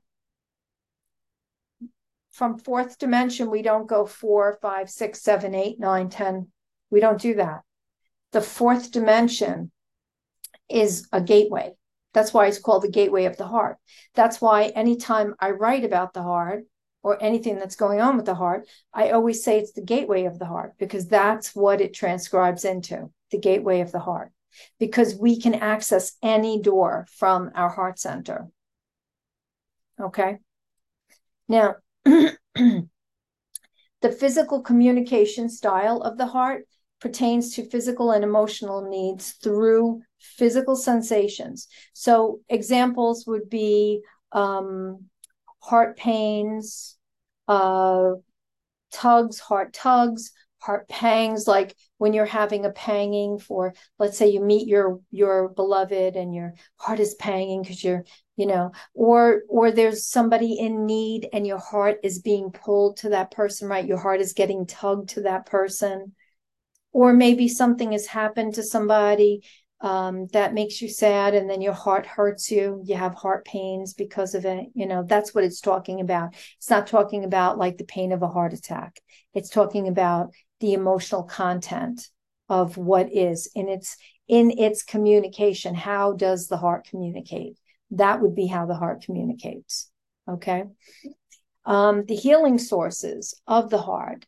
From fourth dimension, we don't go 4, 5, 6, 7, 8, 9, 10. We don't do that. The fourth dimension is a gateway. That's why it's called the gateway of the heart. That's why anytime I write about the heart or anything that's going on with the heart, I always say it's the gateway of the heart, because that's what it transcribes into, the gateway of the heart, because we can access any door from our heart center. Okay. Now, the physical communication style of the heart pertains to physical and emotional needs through physical sensations. So examples would be heart pains, heart tugs, heart pangs, like when you're having a panging for, let's say you meet your beloved and your heart is panging because you're, or there's somebody in need and your heart is being pulled to that person, right? Your heart is getting tugged to that person. Or maybe something has happened to somebody that makes you sad, and then your heart hurts you. You have heart pains because of it. That's what it's talking about. It's not talking about like the pain of a heart attack. It's talking about the emotional content of what is in its communication. How does the heart communicate? That would be how the heart communicates. Okay. The healing sources of the heart.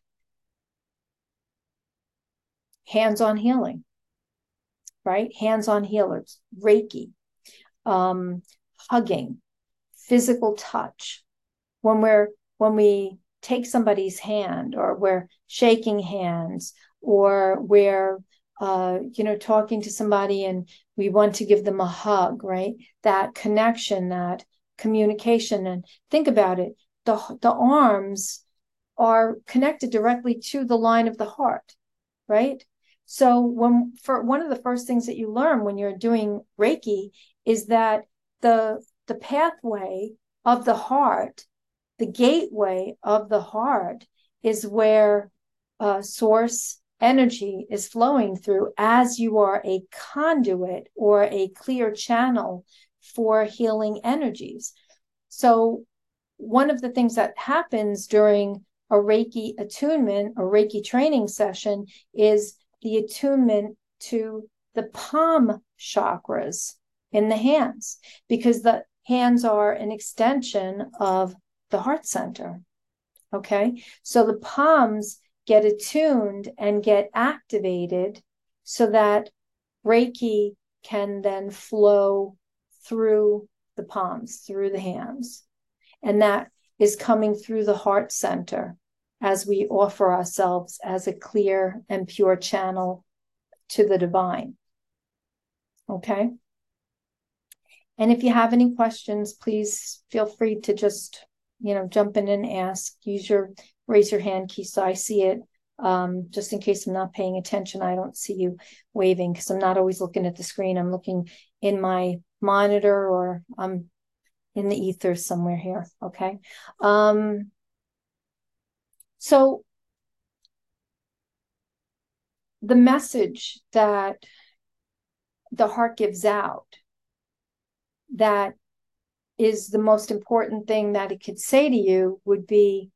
Hands-on healing, right? Hands-on healers, Reiki, hugging, physical touch. When we take somebody's hand, or we're shaking hands, or we're talking to somebody and we want to give them a hug, right? That connection, that communication. And think about it, the arms are connected directly to the line of the heart, right? So for one of the first things that you learn when you're doing Reiki is that the pathway of the heart, the gateway of the heart, is where source energy is flowing through, as you are a conduit or a clear channel for healing energies. So one of the things that happens during a Reiki attunement, a Reiki training session, is the attunement to the palm chakras in the hands, because the hands are an extension of the heart center. Okay. So the palms get attuned and get activated so that Reiki can then flow through the palms, through the hands. And that is coming through the heart center as we offer ourselves as a clear and pure channel to the divine. Okay. And if you have any questions, please feel free to just, jump in and ask. Raise your hand key so I see it. Just in case I'm not paying attention, I don't see you waving, because I'm not always looking at the screen. I'm looking in my monitor, or I'm in the ether somewhere here. Okay. So the message that the heart gives out, that is the most important thing that it could say to you, would be,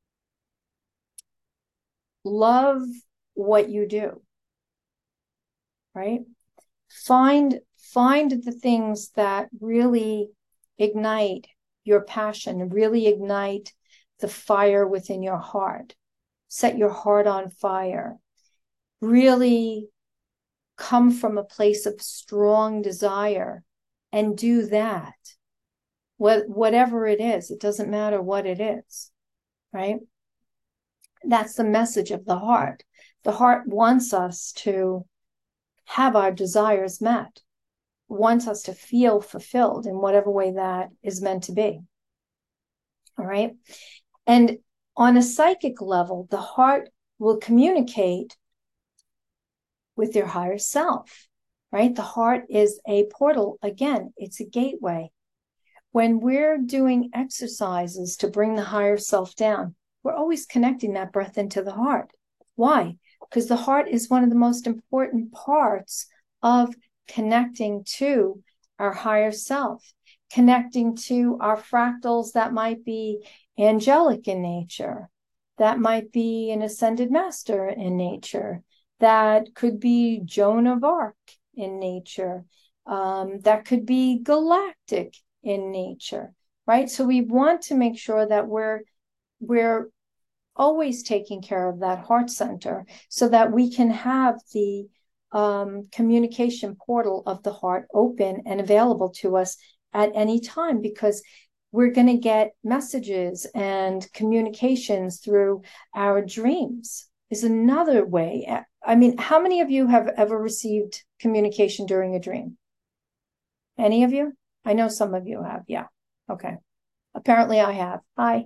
love what you do, right? Find the things that really ignite your passion, really ignite the fire within your heart. set your heart on fire, really come from a place of strong desire and do that. Whatever it is, it doesn't matter what it is, right? That's the message of the heart. The heart wants us to have our desires met, wants us to feel fulfilled in whatever way that is meant to be. All right. And on a psychic level, the heart will communicate with your higher self, right? The heart is a portal. Again, it's a gateway. When we're doing exercises to bring the higher self down, we're always connecting that breath into the heart. Why? Because the heart is one of the most important parts of connecting to our higher self, connecting to our fractals that might be angelic in nature, that might be an ascended master in nature, that could be Joan of Arc in nature, that could be galactic in nature, right? So we want to make sure that we're always taking care of that heart center so that we can have the communication portal of the heart open and available to us at any time, because we're going to get messages and communications through our dreams is another way. I mean, how many of you have ever received communication during a dream? Any of you? I know some of you have. Yeah. Okay. Apparently I have. Hi.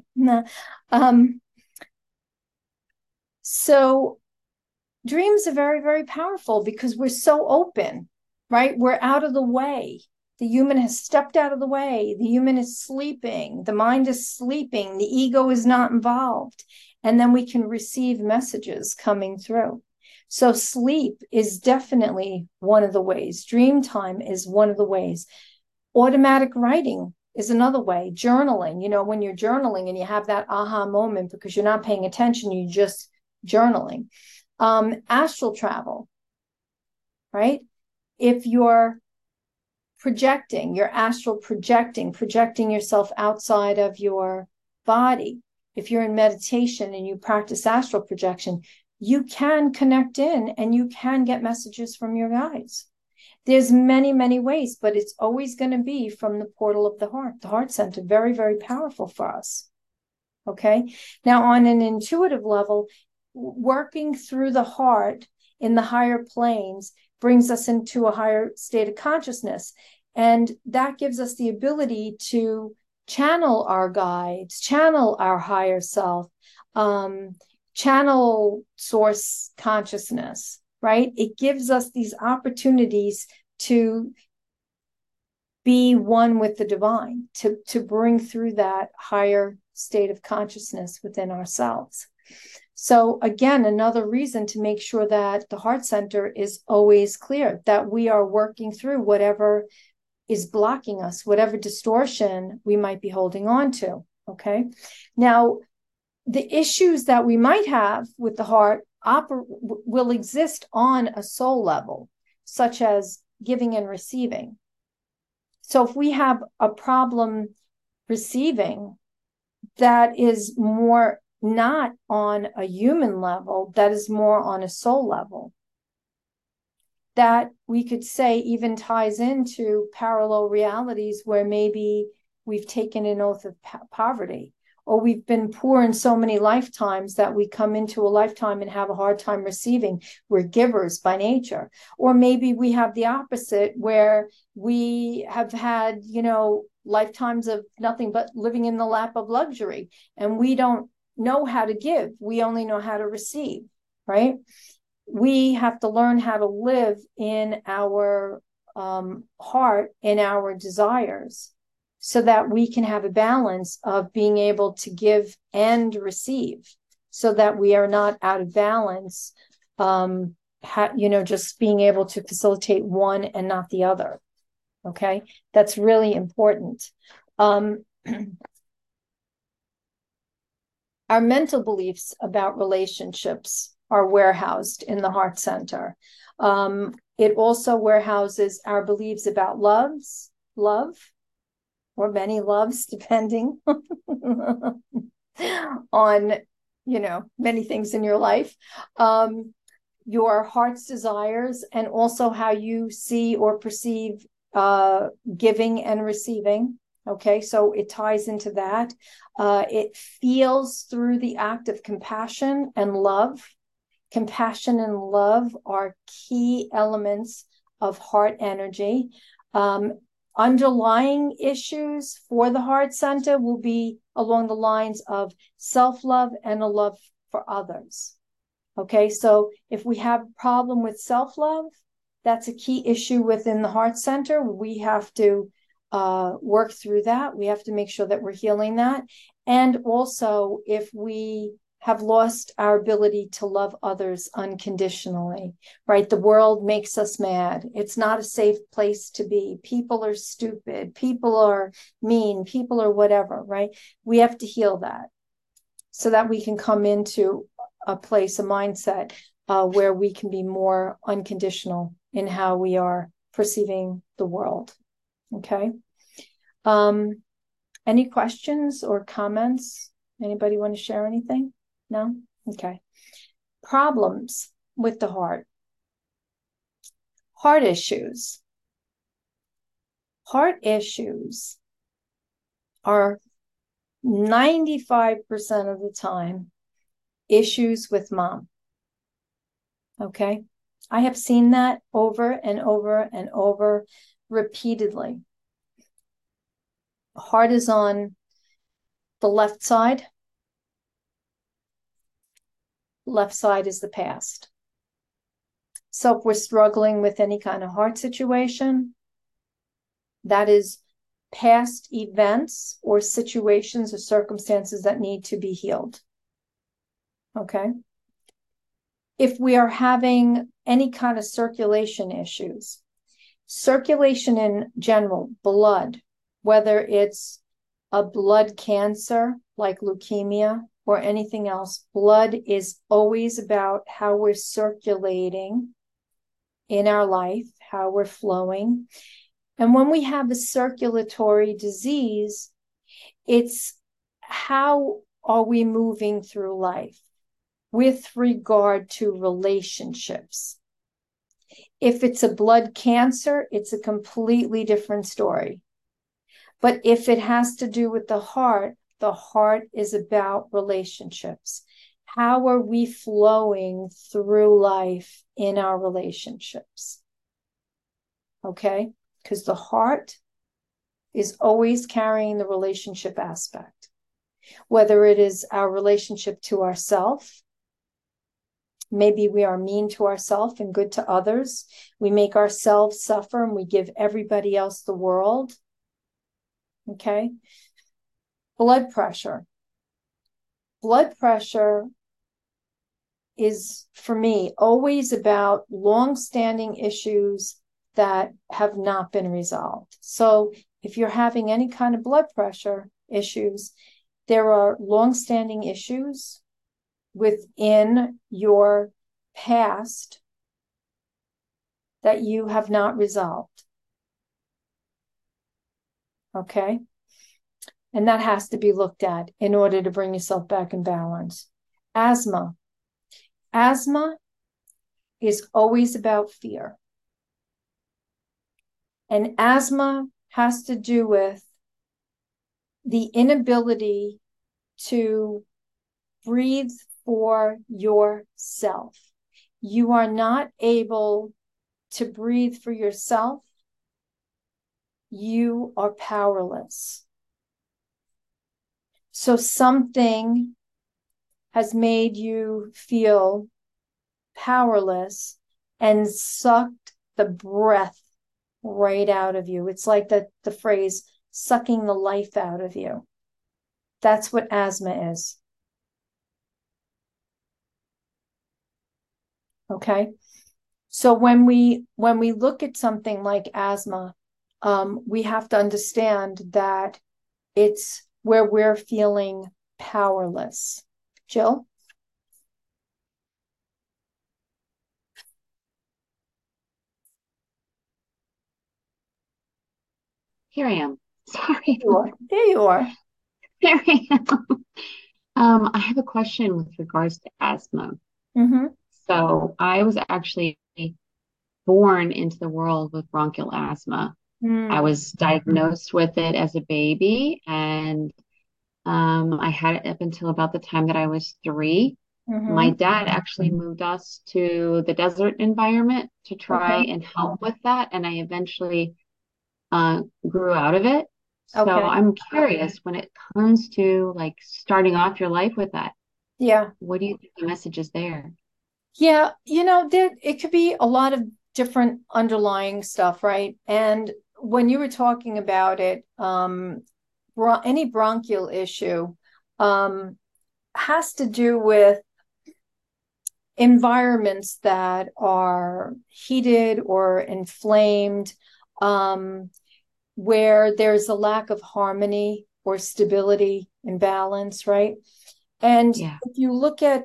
So dreams are very, very powerful because we're so open, right? We're out of the way. The human has stepped out of the way. The human is sleeping. The mind is sleeping. The ego is not involved. And then we can receive messages coming through. So sleep is definitely one of the ways. Dream time is one of the ways. Automatic writing is another way. Journaling, when you're journaling and you have that aha moment because you're not paying attention, you're just journaling. Astral travel, right? If you're projecting, you're astral projecting yourself outside of your body. If you're in meditation and you practice astral projection, you can connect in and you can get messages from your guides. There's many, many ways, but it's always going to be from the portal of the heart center. Very, very powerful for us. Okay. Now, on an intuitive level, working through the heart in the higher planes brings us into a higher state of consciousness. And that gives us the ability to channel our guides, channel our higher self, channel source consciousness, right? It gives us these opportunities to be one with the divine, to bring through that higher state of consciousness within ourselves. So again, another reason to make sure that the heart center is always clear, that we are working through whatever is blocking us, whatever distortion we might be holding on to. Okay. Now, the issues that we might have with the heart will exist on a soul level, such as giving and receiving. So if we have a problem receiving, that is more not on a human level, that is more on a soul level. That we could say even ties into parallel realities where maybe we've taken an oath of poverty, or we've been poor in so many lifetimes that we come into a lifetime and have a hard time receiving. We're givers by nature. Or maybe we have the opposite, where we have had, lifetimes of nothing but living in the lap of luxury, and we don't know how to give. We only know how to receive, right? We have to learn how to live in our heart, in our desires, so that we can have a balance of being able to give and receive, so that we are not out of balance, just being able to facilitate one and not the other. Okay, that's really important. Our mental beliefs about relationships are warehoused in the heart center. It also warehouses our beliefs about love, or many loves, depending on, many things in your life, your heart's desires, and also how you see or perceive giving and receiving. Okay, so it ties into that. It feels through the act of compassion and love. Compassion and love are key elements of heart energy. Underlying issues for the heart center will be along the lines of self-love and a love for others. Okay, so if we have a problem with self-love, that's a key issue within the heart center. We have to work through that. We have to make sure that we're healing that. And also, if we have lost our ability to love others unconditionally, right? The world makes us mad. It's not a safe place to be. People are stupid. People are mean. People are whatever, right? We have to heal that so that we can come into a place, a mindset where we can be more unconditional in how we are perceiving the world. Okay. Any questions or comments? Anybody want to share anything? No? Okay. Problems with the heart. Heart issues. Heart issues are 95% of the time issues with mom. Okay. I have seen that over and over and over repeatedly. Heart is on the left side. Left side is the past. So if we're struggling with any kind of heart situation, that is past events or situations or circumstances that need to be healed. Okay. If we are having any kind of circulation issues, circulation in general, blood, whether it's a blood cancer like leukemia or anything else, blood is always about how we're circulating in our life, how we're flowing. And when we have a circulatory disease, it's how are we moving through life with regard to relationships. If it's a blood cancer, it's a completely different story. But if it has to do with the heart is about relationships. How are we flowing through life in our relationships? Okay? Because the heart is always carrying the relationship aspect, whether it is our relationship to ourselves. Maybe we are mean to ourselves and good to others. We make ourselves suffer and we give everybody else the world. Okay. Blood pressure. Blood pressure is, for me, always about long-standing issues that have not been resolved. So if you're having any kind of blood pressure issues, there are long-standing issues within your past that you have not resolved. Okay? And that has to be looked at in order to bring yourself back in balance. Asthma. Asthma is always about fear. And asthma has to do with the inability to breathe for yourself. You are not able to breathe for yourself. You are powerless. So something has made you feel powerless and sucked the breath right out of you. It's like the phrase sucking the life out of you. That's what asthma is. Okay. So when we look at something like asthma, we have to understand that it's where we're feeling powerless. Jill? Here I am. Sorry. There you are. There I am. I have a question with regards to asthma. Mm-hmm. So I was actually born into the world with bronchial asthma. I Mm-hmm. was diagnosed with it as a baby, and I had it up until about the time that I was 3. My Mm-hmm. dad actually moved us to the desert environment to try Okay. and help with that, and I eventually grew out of it. So Okay. I'm curious when it comes to like starting off your life with that, Yeah. what do you think the message is there? Yeah. There it could be a lot of different underlying stuff, right? And when you were talking about it, any bronchial issue, um, has to do with environments that are heated or inflamed, um, where there's a lack of harmony or stability and balance, right? And Yeah. if you look at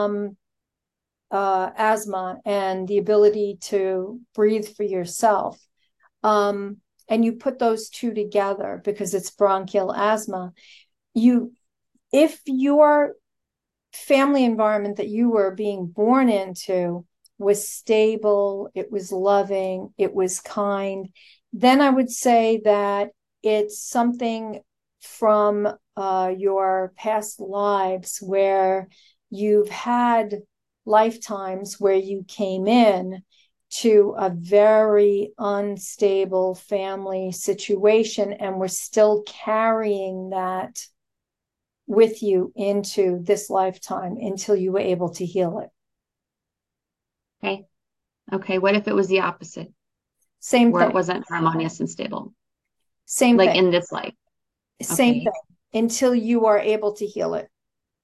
asthma and the ability to breathe for yourself, um, and you put those two together because it's bronchial asthma, you if your family environment that you were being born into was stable, it was loving, it was kind, then I would say that it's something from your past lives where you've had lifetimes where you came in to a very unstable family situation and we're still carrying that with you into this lifetime until you were able to heal it. Okay. Okay. What if it was the opposite, Same where thing, it wasn't harmonious and stable, same like thing, in this life? same thing Okay. until you are able to heal it.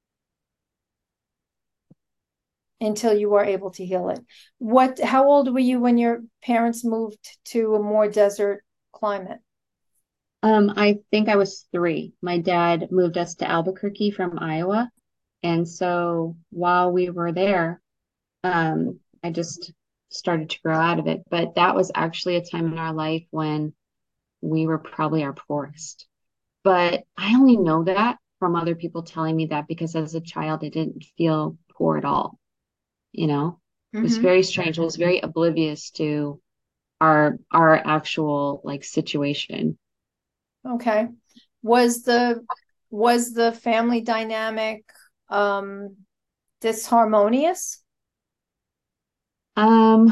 Until you are able to heal it. How old were you when your parents moved to a more desert climate? I think I was 3. My dad moved us to Albuquerque from Iowa. And so while we were there, I just started to grow out of it. But that was actually a time in our life when we were probably our poorest. But I only know that from other people telling me that because as a child, I didn't feel poor at all. You know, it was Mm-hmm. very strange. I was very oblivious to our actual like situation. Okay. Was the was the family dynamic um disharmonious? Um,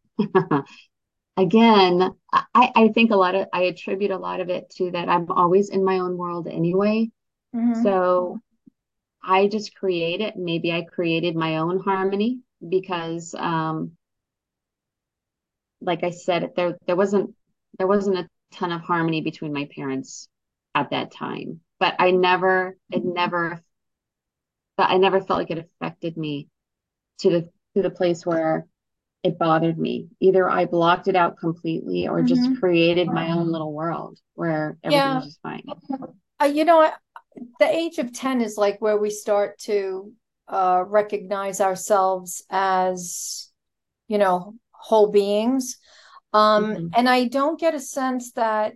again, I think I attribute a lot of it to that I'm always in my own world anyway. Mm-hmm. So I just create it. Maybe I created my own harmony because like I said, there wasn't a ton of harmony between my parents at that time. But I never felt like it affected me to the place where it bothered me. Either I blocked it out completely or just Mm-hmm. created my own little world where everything Yeah. was just fine. You know, the age of 10 is like where we start to recognize ourselves as, whole beings. Hmm. And I don't get a sense that,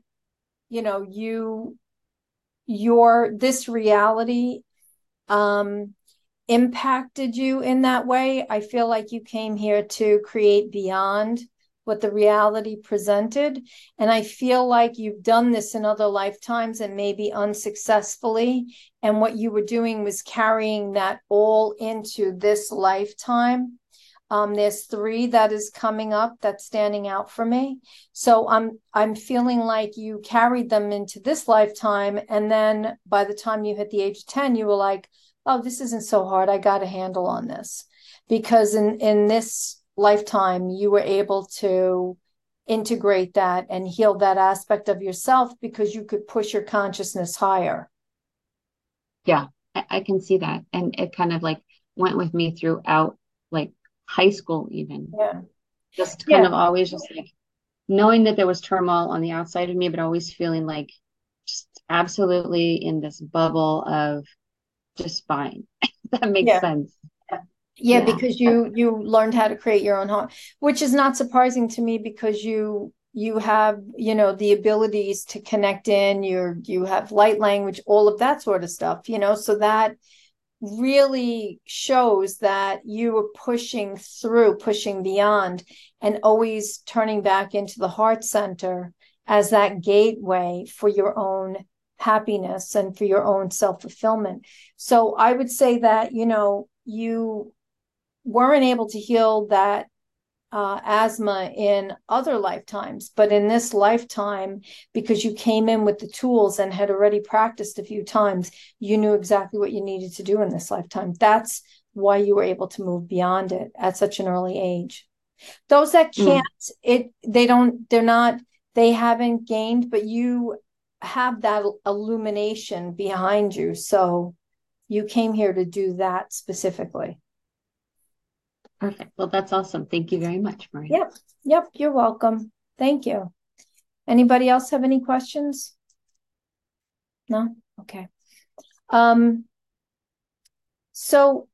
your this reality um, impacted you in that way. I feel like you came here to create beyond what the reality presented. And I feel like you've done this in other lifetimes and maybe unsuccessfully. And what you were doing was carrying that all into this lifetime. There's three that is coming up that's standing out for me. So I'm feeling like you carried them into this lifetime, and then by the time you hit the age of 10, you were like, oh, this isn't so hard. I got a handle on this. Because in this lifetime, you were able to integrate that and heal that aspect of yourself because you could push your consciousness higher. Yeah, I can see that. And it kind of like went with me throughout like high school, even Yeah. just kind Yeah. of always just like knowing that there was turmoil on the outside of me, but always feeling like just absolutely in this bubble of just fine. That makes Yeah. sense. Yeah, Yeah. because you learned how to create your own home, which is not surprising to me because you have, the abilities to connect in, you have light language, all of that sort of stuff, so that really shows that you were pushing through, pushing beyond, and always turning back into the heart center as that gateway for your own happiness and for your own self-fulfillment. So I would say that, you weren't able to heal that asthma in other lifetimes, but in this lifetime, because you came in with the tools and had already practiced a few times, you knew exactly what you needed to do in this lifetime. That's why you were able to move beyond it at such an early age. Those that can't, Mm. they haven't gained, but you have that illumination behind you. So you came here to do that specifically. Perfect. Well, that's awesome. Thank you very much, Maria. Yep. Yep. You're welcome. Thank you. Anybody else have any questions? No? Okay. So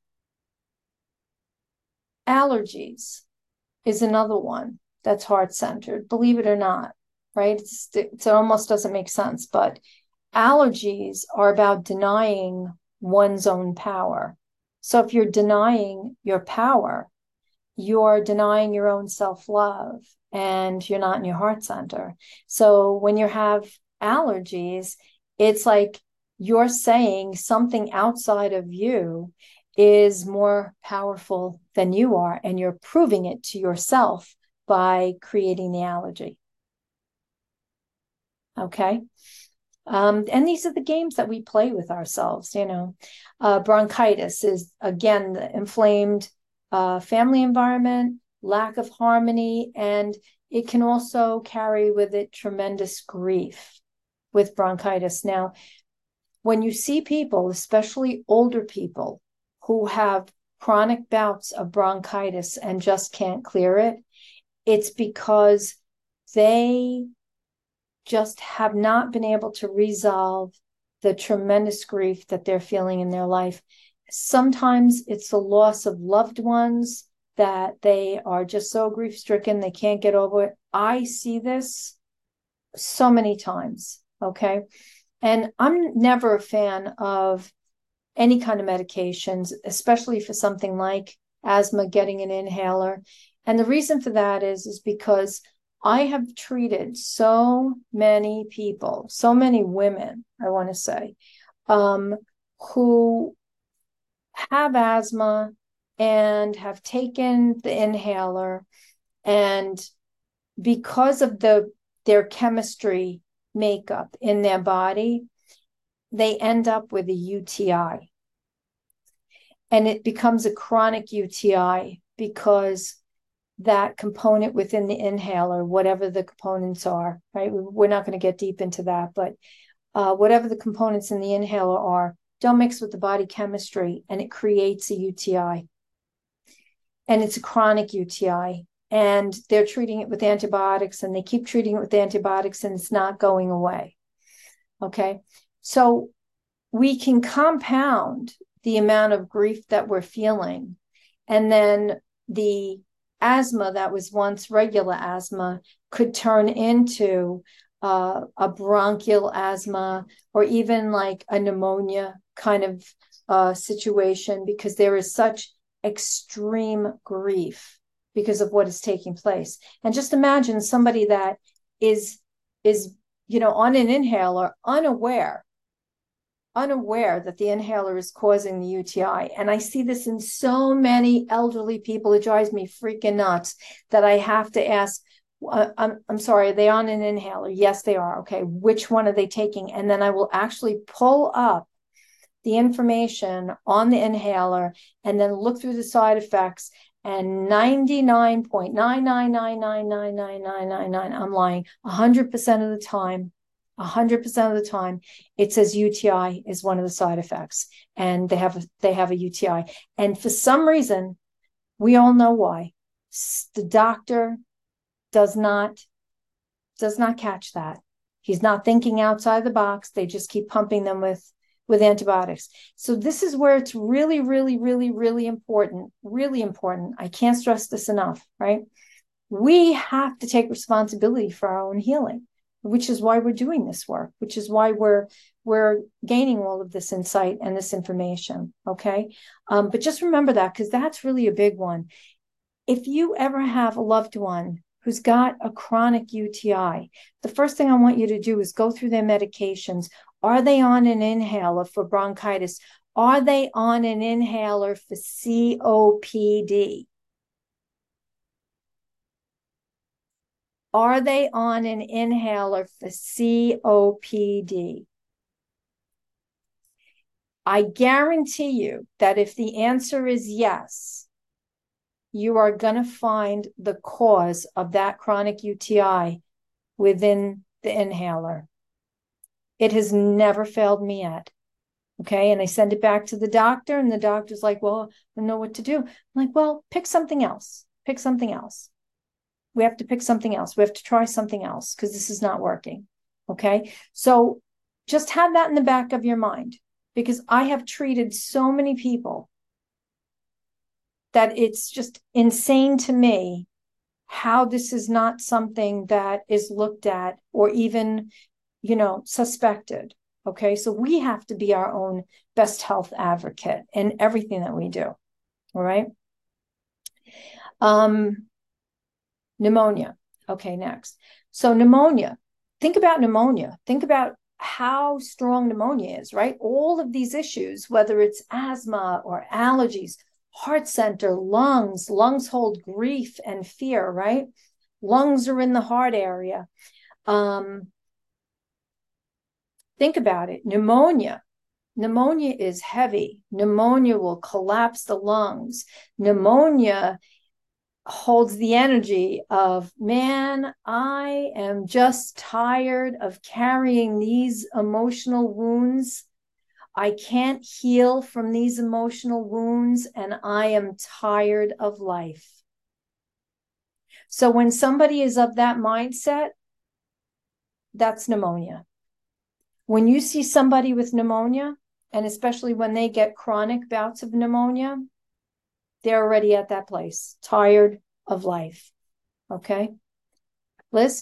allergies is another one that's heart-centered, believe it or not, right? It almost doesn't make sense, but allergies are about denying one's own power. So if you're denying your power, you're denying your own self-love and you're not in your heart center. So when you have allergies, it's like you're saying something outside of you is more powerful than you are, and you're proving it to yourself by creating the allergy. Okay. And these are the games that we play with ourselves, bronchitis is, again, the inflamed family environment, lack of harmony, and it can also carry with it tremendous grief with bronchitis. Now, when you see people, especially older people, who have chronic bouts of bronchitis and just can't clear it, it's because they just have not been able to resolve the tremendous grief that they're feeling in their life. Sometimes it's the loss of loved ones that they are just so grief-stricken, they can't get over it. I see this so many times, okay? And I'm never a fan of any kind of medications, especially for something like asthma, getting an inhaler. And the reason for that is because I have treated so many people, so many women, I want to say, who have asthma and have taken the inhaler, and because of their chemistry makeup in their body, they end up with a UTI. And it becomes a chronic UTI because that component within the inhaler, whatever the components are, right? We're not going to get deep into that, but whatever the components in the inhaler are, don't mix with the body chemistry, and it creates a UTI. And it's a chronic UTI. And they're treating it with antibiotics, and they keep treating it with antibiotics, and it's not going away. Okay. So we can compound the amount of grief that we're feeling. And then the asthma that was once regular asthma could turn into a bronchial asthma, or even like a pneumonia kind of situation, because there is such extreme grief because of what is taking place. And just imagine somebody that is on an inhaler, unaware that the inhaler is causing the UTI. And I see this in so many elderly people. It drives me freaking nuts that I have to ask, I'm sorry, are they on an inhaler? Yes, they are. Okay, which one are they taking? And then I will actually pull up the information on the inhaler and then look through the side effects. And 99.9999999, I'm lying, 100% of the time, 100% of the time, it says UTI is one of the side effects, and they have a UTI. And for some reason, we all know why. The doctor does not catch that. He's not thinking outside the box. They just keep pumping them with antibiotics. So this is where it's really, really, really, really important. Really important. I can't stress this enough, right? We have to take responsibility for our own healing, which is why we're doing this work, which is why we're we're gaining all of this insight and this information. Okay. But just remember that, because that's really a big one. If you ever have a loved one who's got a chronic UTI, the first thing I want you to do is go through their medications. Are they on an inhaler for bronchitis? Are they on an inhaler for COPD? Are they on an inhaler for COPD? I guarantee you that if the answer is yes, you are going to find the cause of that chronic UTI within the inhaler. It has never failed me yet. Okay. And I send it back to the doctor, and the doctor's like, well, I don't know what to do. I'm like, well, pick something else. Pick something else. We have to pick something else. We have to try something else because this is not working. Okay. So just have that in the back of your mind, because I have treated so many people that it's just insane to me how this is not something that is looked at or even, suspected. Okay. So we have to be our own best health advocate in everything that we do. All right. Pneumonia. Okay. Next. So pneumonia, think about pneumonia. Think about how strong pneumonia is, right? All of these issues, whether it's asthma or allergies, heart center, lungs hold grief and fear, right? Lungs are in the heart area. Think about it. Pneumonia is heavy. Pneumonia will collapse the lungs. Pneumonia holds the energy of, man, I am just tired of carrying these emotional wounds. I can't heal from these emotional wounds, and I am tired of life. So when somebody is of that mindset, that's pneumonia. When you see somebody with pneumonia, and especially when they get chronic bouts of pneumonia, they're already at that place, tired of life. Okay. Liz?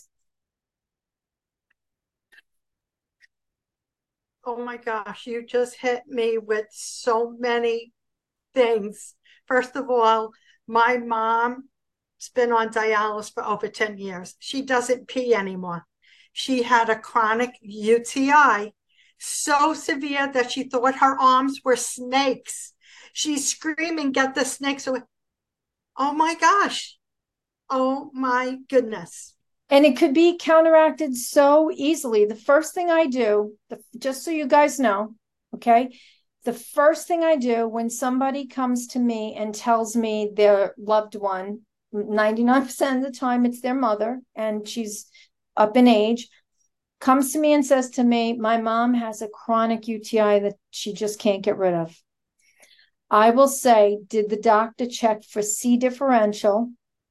Oh my gosh, you just hit me with so many things. First of all, my mom's been on dialysis for over 10 years. She doesn't pee anymore. She had a chronic UTI, so severe that she thought her arms were snakes. She's screaming, get the snakes away. Oh my gosh. Oh my goodness. And it could be counteracted so easily. The first thing I do, just so you guys know, okay, the first thing I do when somebody comes to me and tells me their loved one, 99% of the time it's their mother, and she's up in age, comes to me and says to me, my mom has a chronic UTI that she just can't get rid of. I will say, did the doctor check for C differential?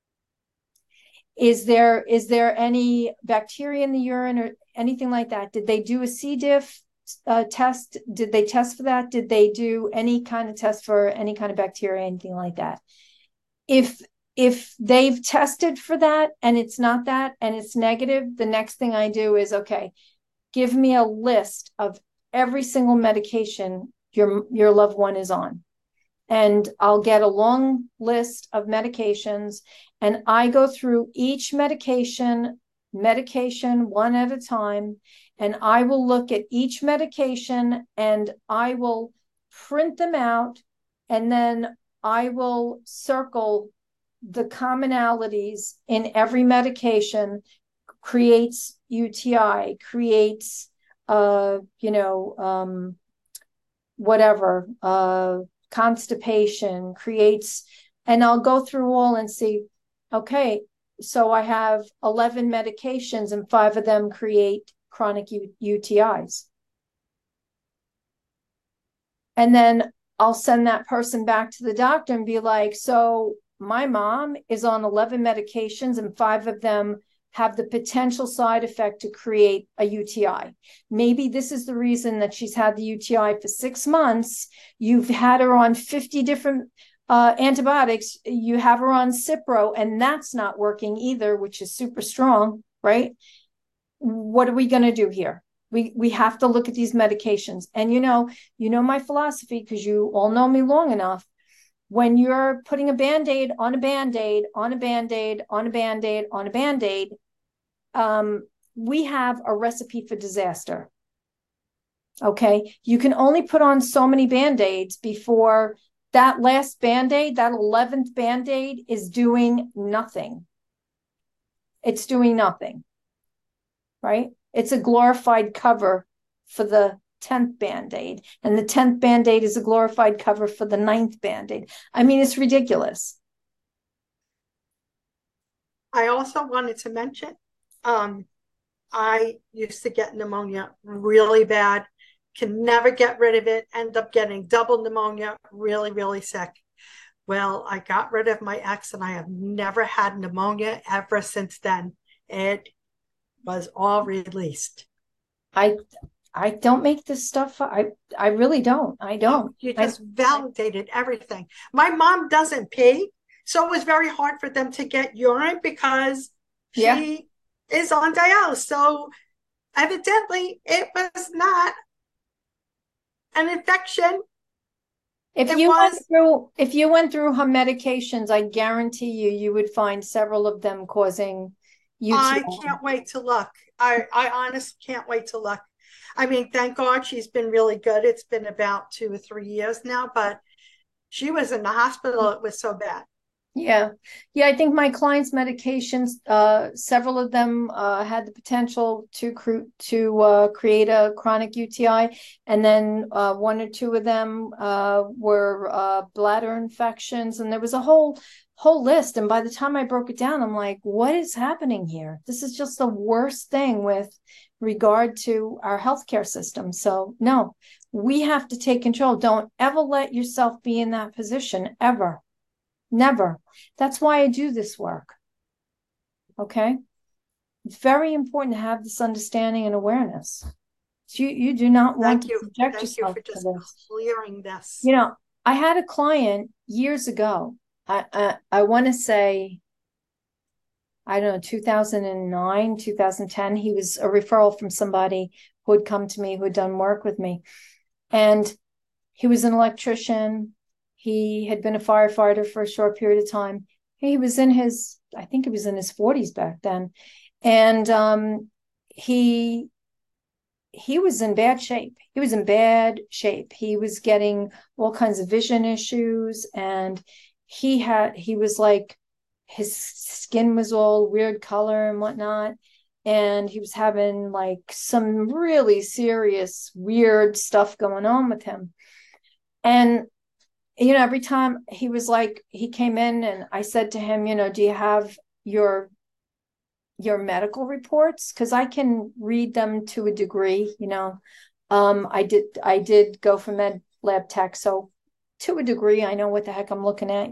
Is there any bacteria in the urine or anything like that? Did they do a C diff test? Did they test for that? Did they do any kind of test for any kind of bacteria, anything like that? If they've tested for that and it's not that and it's negative, the next thing I do is, okay, give me a list of every single medication your loved one is on. And I'll get a long list of medications, and I go through each medication one at a time, and I will look at each medication and I will print them out, and then I will circle the commonalities in every medication. Creates UTI, creates whatever, constipation, creates, and I'll go through all and see, okay, so I have 11 medications and 5 of them create chronic UTIs. And then I'll send that person back to the doctor and be like, so my mom is on 11 medications and 5 of them have the potential side effect to create a UTI. Maybe this is the reason that she's had the UTI for 6 months. You've had her on 50 different antibiotics. You have her on Cipro, and that's not working either, which is super strong, right? What are we going to do here? We have to look at these medications. And you know my philosophy, because you all know me long enough. When you're putting a Band-Aid on a Band-Aid on a Band-Aid on a Band-Aid on a Band-Aid, we have a recipe for disaster. Okay, you can only put on so many Band-Aids before that last Band-Aid, that 11th Band-Aid, is doing nothing. It's doing nothing, right? It's a glorified cover for the 10th Band-Aid, and the 10th Band-Aid is a glorified cover for the 9th Band-Aid. I mean, it's ridiculous. I also wanted to mention, I used to get pneumonia really bad, can never get rid of it, end up getting double pneumonia, really, really sick. Well, I got rid of my ex and I have never had pneumonia ever since then. It was all released. I don't make this stuff up. I really don't. I don't. You just validated everything. My mom doesn't pee, so it was very hard for them to get urine because she is on dialysis. So evidently it was not an infection. If you went through her medications, I guarantee you would find several of them causing UTI. I can't wait to look. I honestly can't wait to look. I mean, thank God she's been really good. It's been about 2 or 3 years now, but she was in the hospital. It was so bad. Yeah. I think my clients' medications, several of them had the potential to create a chronic UTI, and then 1 or 2 of them were bladder infections, and there was a whole list. And by the time I broke it down, I'm like, what is happening here? This is just the worst thing with regard to our healthcare system. So no, we have to take control. Don't ever let yourself be in that position, ever. Never. That's why I do this work. Okay. It's very important to have this understanding and awareness. So you do not want to subject yourself to this. Thank you for just clearing this. You know, I had a client years ago. I want to say, I don't know, 2009, 2010. He was a referral from somebody who had come to me, who had done work with me. And he was an electrician. He had been a firefighter for a short period of time. He was I think he was in his 40s back then. And he was in bad shape. He was in bad shape. He was getting all kinds of vision issues. And he was like, his skin was all weird color and whatnot. And he was having like some really serious, weird stuff going on with him. And every time he came in and I said to him, do you have your medical reports? Because I can read them to a degree, I did go for med lab tech. So to a degree, I know what the heck I'm looking at,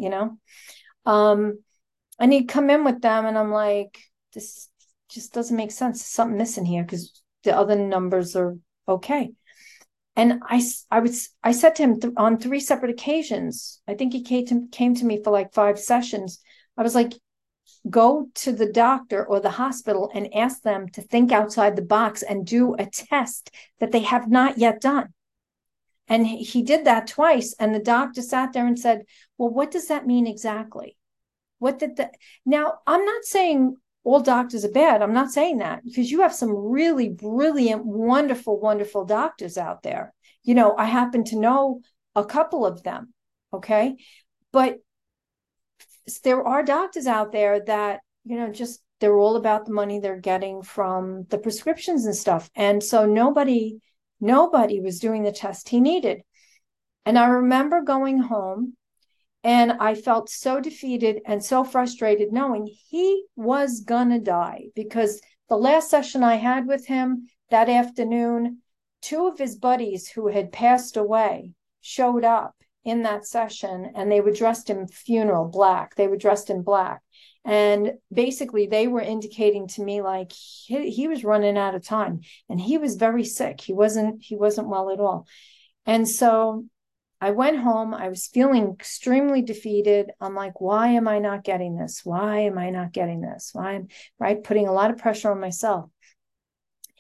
and he'd come in with them and I'm like, this just doesn't make sense. There's something missing here because the other numbers are okay. And I said to him on 3 separate occasions, I think he came to me for like 5 sessions. I was like, go to the doctor or the hospital and ask them to think outside the box and do a test that they have not yet done. And he did that twice. And the doctor sat there and said, well, what does that mean exactly? Now, I'm not saying all doctors are bad. I'm not saying that, because you have some really brilliant, wonderful, wonderful doctors out there. I happen to know a couple of them. Okay. But there are doctors out there that, they're all about the money they're getting from the prescriptions and stuff. And so nobody was doing the test he needed. And I remember going home and I felt so defeated and so frustrated knowing he was gonna die, because the last session I had with him that afternoon, 2 of his buddies who had passed away showed up in that session, and they were dressed in funeral black. They were dressed in black. And basically they were indicating to me like he was running out of time, and he was very sick. He wasn't well at all. And so I went home. I was feeling extremely defeated. I'm like, why am I not getting this? Why am I not getting this? Why am right? Putting a lot of pressure on myself.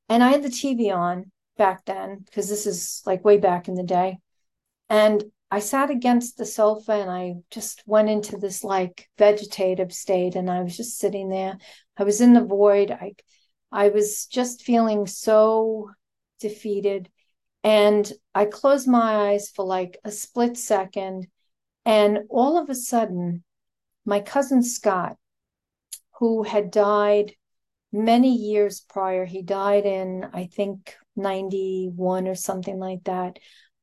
And I had the TV on back then, because this is like way back in the day. And I sat against the sofa and I just went into this like vegetative state. And I was just sitting there. I was in the void. I was just feeling so defeated. And I closed my eyes for like a split second. And all of a sudden, my cousin Scott, who had died many years prior, he died in, I think, 91 or something like that,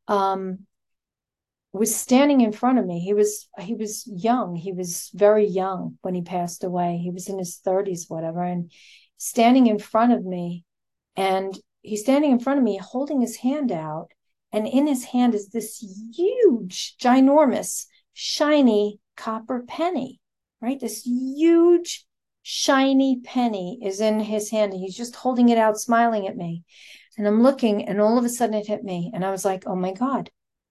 was standing in front of me. He was young. He was very young when he passed away. He was in his 30s, whatever, and standing in front of me. And he's standing in front of me holding his hand out. And in his hand is this huge, ginormous, shiny copper penny, right? This huge, shiny penny is in his hand. And he's just holding it out, smiling at me. And I'm looking, and all of a sudden it hit me. And I was like, oh my God,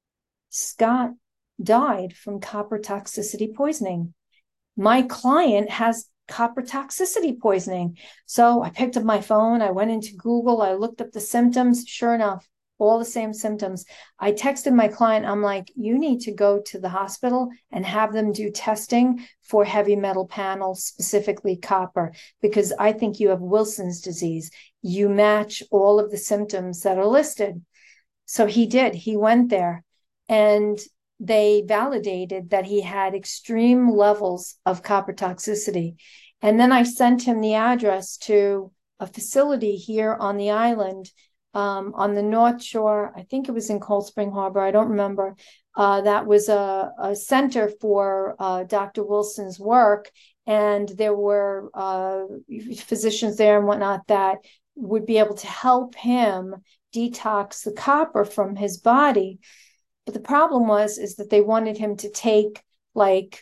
Scott died from copper toxicity poisoning. My client has copper toxicity poisoning. So I picked up my phone. I went into Google. I looked up the symptoms. Sure enough, all the same symptoms. I texted my client. I'm like, you need to go to the hospital and have them do testing for heavy metal panels, specifically copper, because I think you have Wilson's disease. You match all of the symptoms that are listed. So he did. He went there and they validated that he had extreme levels of copper toxicity. And then I sent him the address to a facility here on the island, on the North Shore. I think it was in Cold Spring Harbor. I don't remember. That was a center for Dr. Wilson's work. And there were physicians there and whatnot that would be able to help him detox the copper from his body. But the problem is that they wanted him to take like,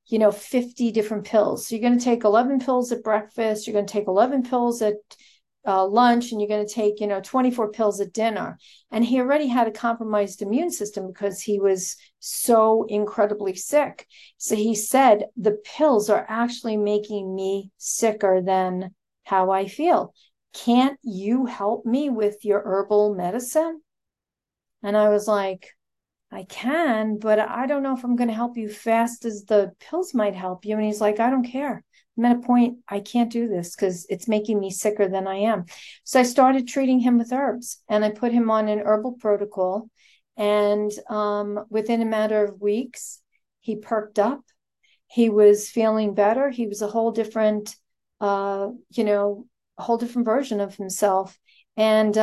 50 different pills. So you're going to take 11 pills at breakfast, you're going to take 11 pills at lunch, and you're going to take, 24 pills at dinner. And he already had a compromised immune system because he was so incredibly sick. So he said, the pills are actually making me sicker than how I feel. Can't you help me with your herbal medicine? And I was like, I can, but I don't know if I'm going to help you fast as the pills might help you. And he's like, I don't care. I'm at a point I can't do this because it's making me sicker than I am. So I started treating him with herbs and I put him on an herbal protocol. And within a matter of weeks, he perked up. He was feeling better. He was a whole different, a whole different version of himself. And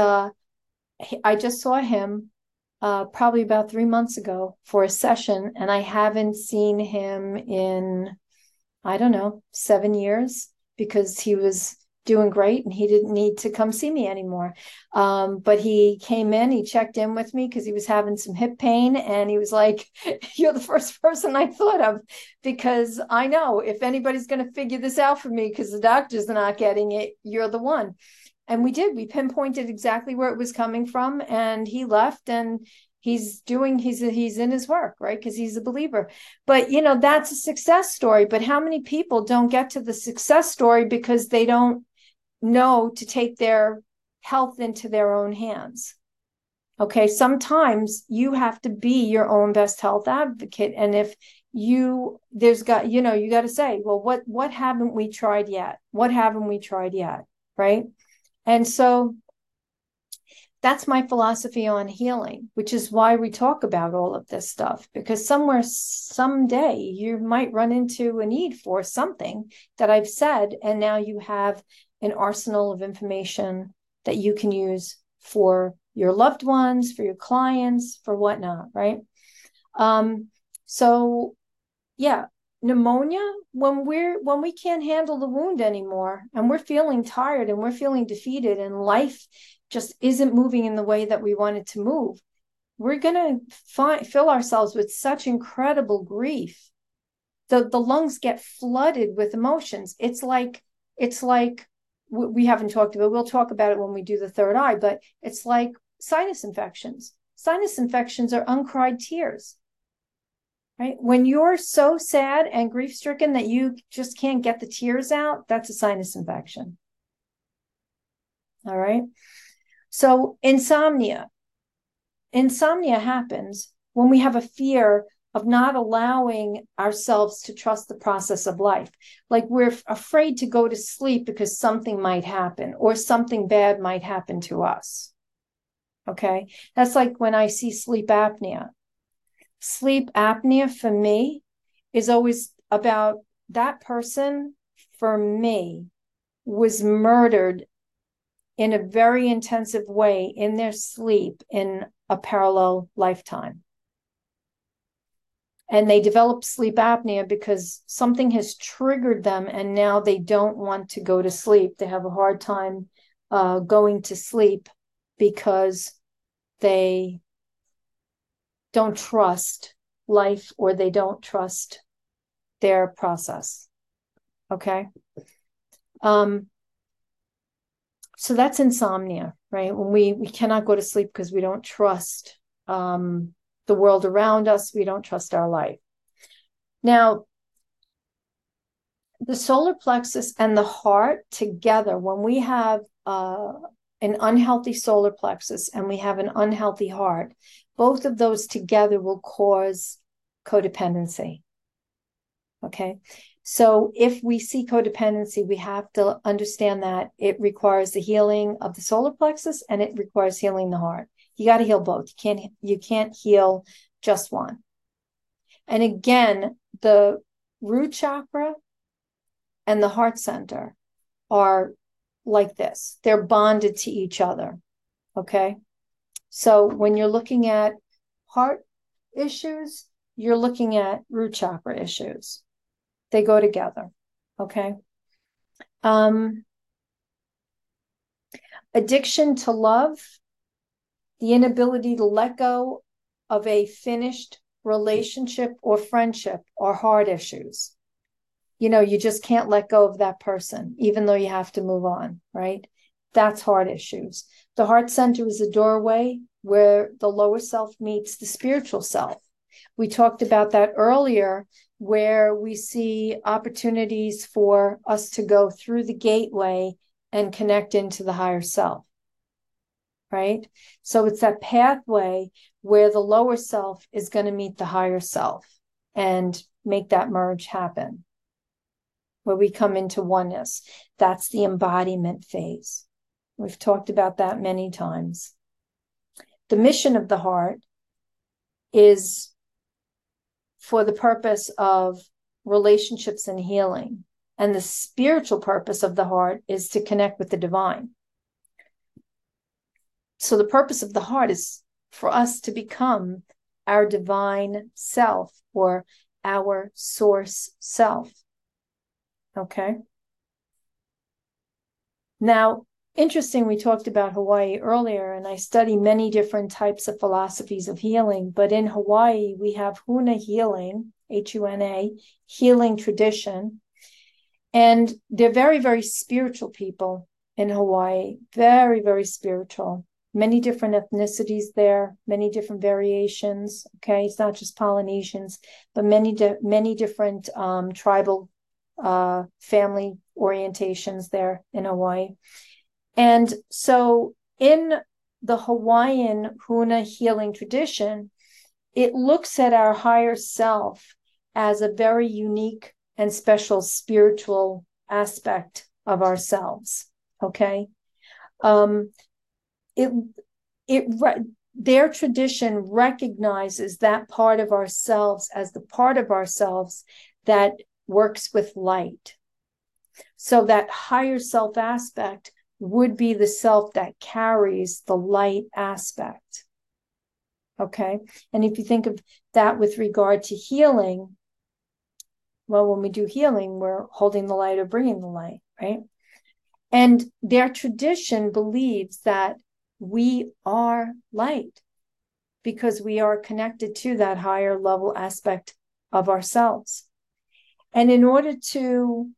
I just saw him probably about 3 months ago for a session, and I haven't seen him in, I don't know, 7 years, because he was doing great and he didn't need to come see me anymore. But he came in, he checked in with me because he was having some hip pain, and he was like, you're the first person I thought of, because I know if anybody's going to figure this out for me because the doctor's not getting it, you're the one. And we pinpointed exactly where it was coming from, and he left, and he's in his work, right? Because he's a believer. But that's a success story. But how many people don't get to the success story because they don't know to take their health into their own hands? Okay, sometimes you have to be your own best health advocate. And if you got to say, well, what haven't we tried yet? What haven't we tried yet? Right? And so that's my philosophy on healing, which is why we talk about all of this stuff, because someday you might run into a need for something that I've said, and now you have an arsenal of information that you can use for your loved ones, for your clients, for whatnot, right? So yeah, pneumonia, when we can't handle the wound anymore and we're feeling tired and we're feeling defeated and life just isn't moving in the way that we want it to move, we're going to fill ourselves with such incredible grief. The lungs get flooded with emotions. It's like we haven't talked about, we'll talk about it when we do the third eye, but it's like sinus infections. Sinus infections are uncried tears. Right? When you're so sad and grief-stricken that you just can't get the tears out, that's a sinus infection. All right. So insomnia happens when we have a fear of not allowing ourselves to trust the process of life. Like we're afraid to go to sleep because something might happen or something bad might happen to us. Okay. That's like when I see sleep apnea. Sleep apnea for me is always about that person, for me, was murdered in a very intensive way in their sleep in a parallel lifetime. And they develop sleep apnea because something has triggered them and now they don't want to go to sleep. They have a hard time going to sleep because they don't trust life or they don't trust their process. Okay. So that's insomnia, right? When we cannot go to sleep because we don't trust the world around us. We don't trust our life. Now, the solar plexus and the heart together, when we have an unhealthy solar plexus and we have an unhealthy heart, both of those together will cause codependency. Okay. So if we see codependency, we have to understand that it requires the healing of the solar plexus and it requires healing the heart. You got to heal both. You can't heal just one. And again, the root chakra and the heart center are like this. They're bonded to each other. Okay. So when you're looking at heart issues, you're looking at root chakra issues. They go together. Okay. Addiction to love, the inability to let go of a finished relationship or friendship are heart issues. You just can't let go of that person, even though you have to move on, right? That's heart issues. The heart center is a doorway where the lower self meets the spiritual self. We talked about that earlier, where we see opportunities for us to go through the gateway and connect into the higher self, right? So it's that pathway where the lower self is going to meet the higher self and make that merge happen, where we come into oneness. That's the embodiment phase. We've talked about that many times. The mission of the heart is for the purpose of relationships and healing. And the spiritual purpose of the heart is to connect with the divine. So the purpose of the heart is for us to become our divine self or our source self. Okay. Now, interesting, we talked about Hawaii earlier, and I study many different types of philosophies of healing. But in Hawaii, we have Huna healing, Huna, healing tradition. And they're very, very spiritual people in Hawaii, very, very spiritual. Many different ethnicities there, many different variations. Okay, it's not just Polynesians, but many different tribal family orientations there in Hawaii. And so in the Hawaiian Huna healing tradition, it looks at our higher self as a very unique and special spiritual aspect of ourselves. Okay. Their tradition recognizes that part of ourselves as the part of ourselves that works with light. So that higher self aspect would be the self that carries the light aspect. Okay. And if you think of that with regard to healing, well, when we do healing, we're holding the light or bringing the light, right? And their tradition believes that we are light because we are connected to that higher level aspect of ourselves. And in order to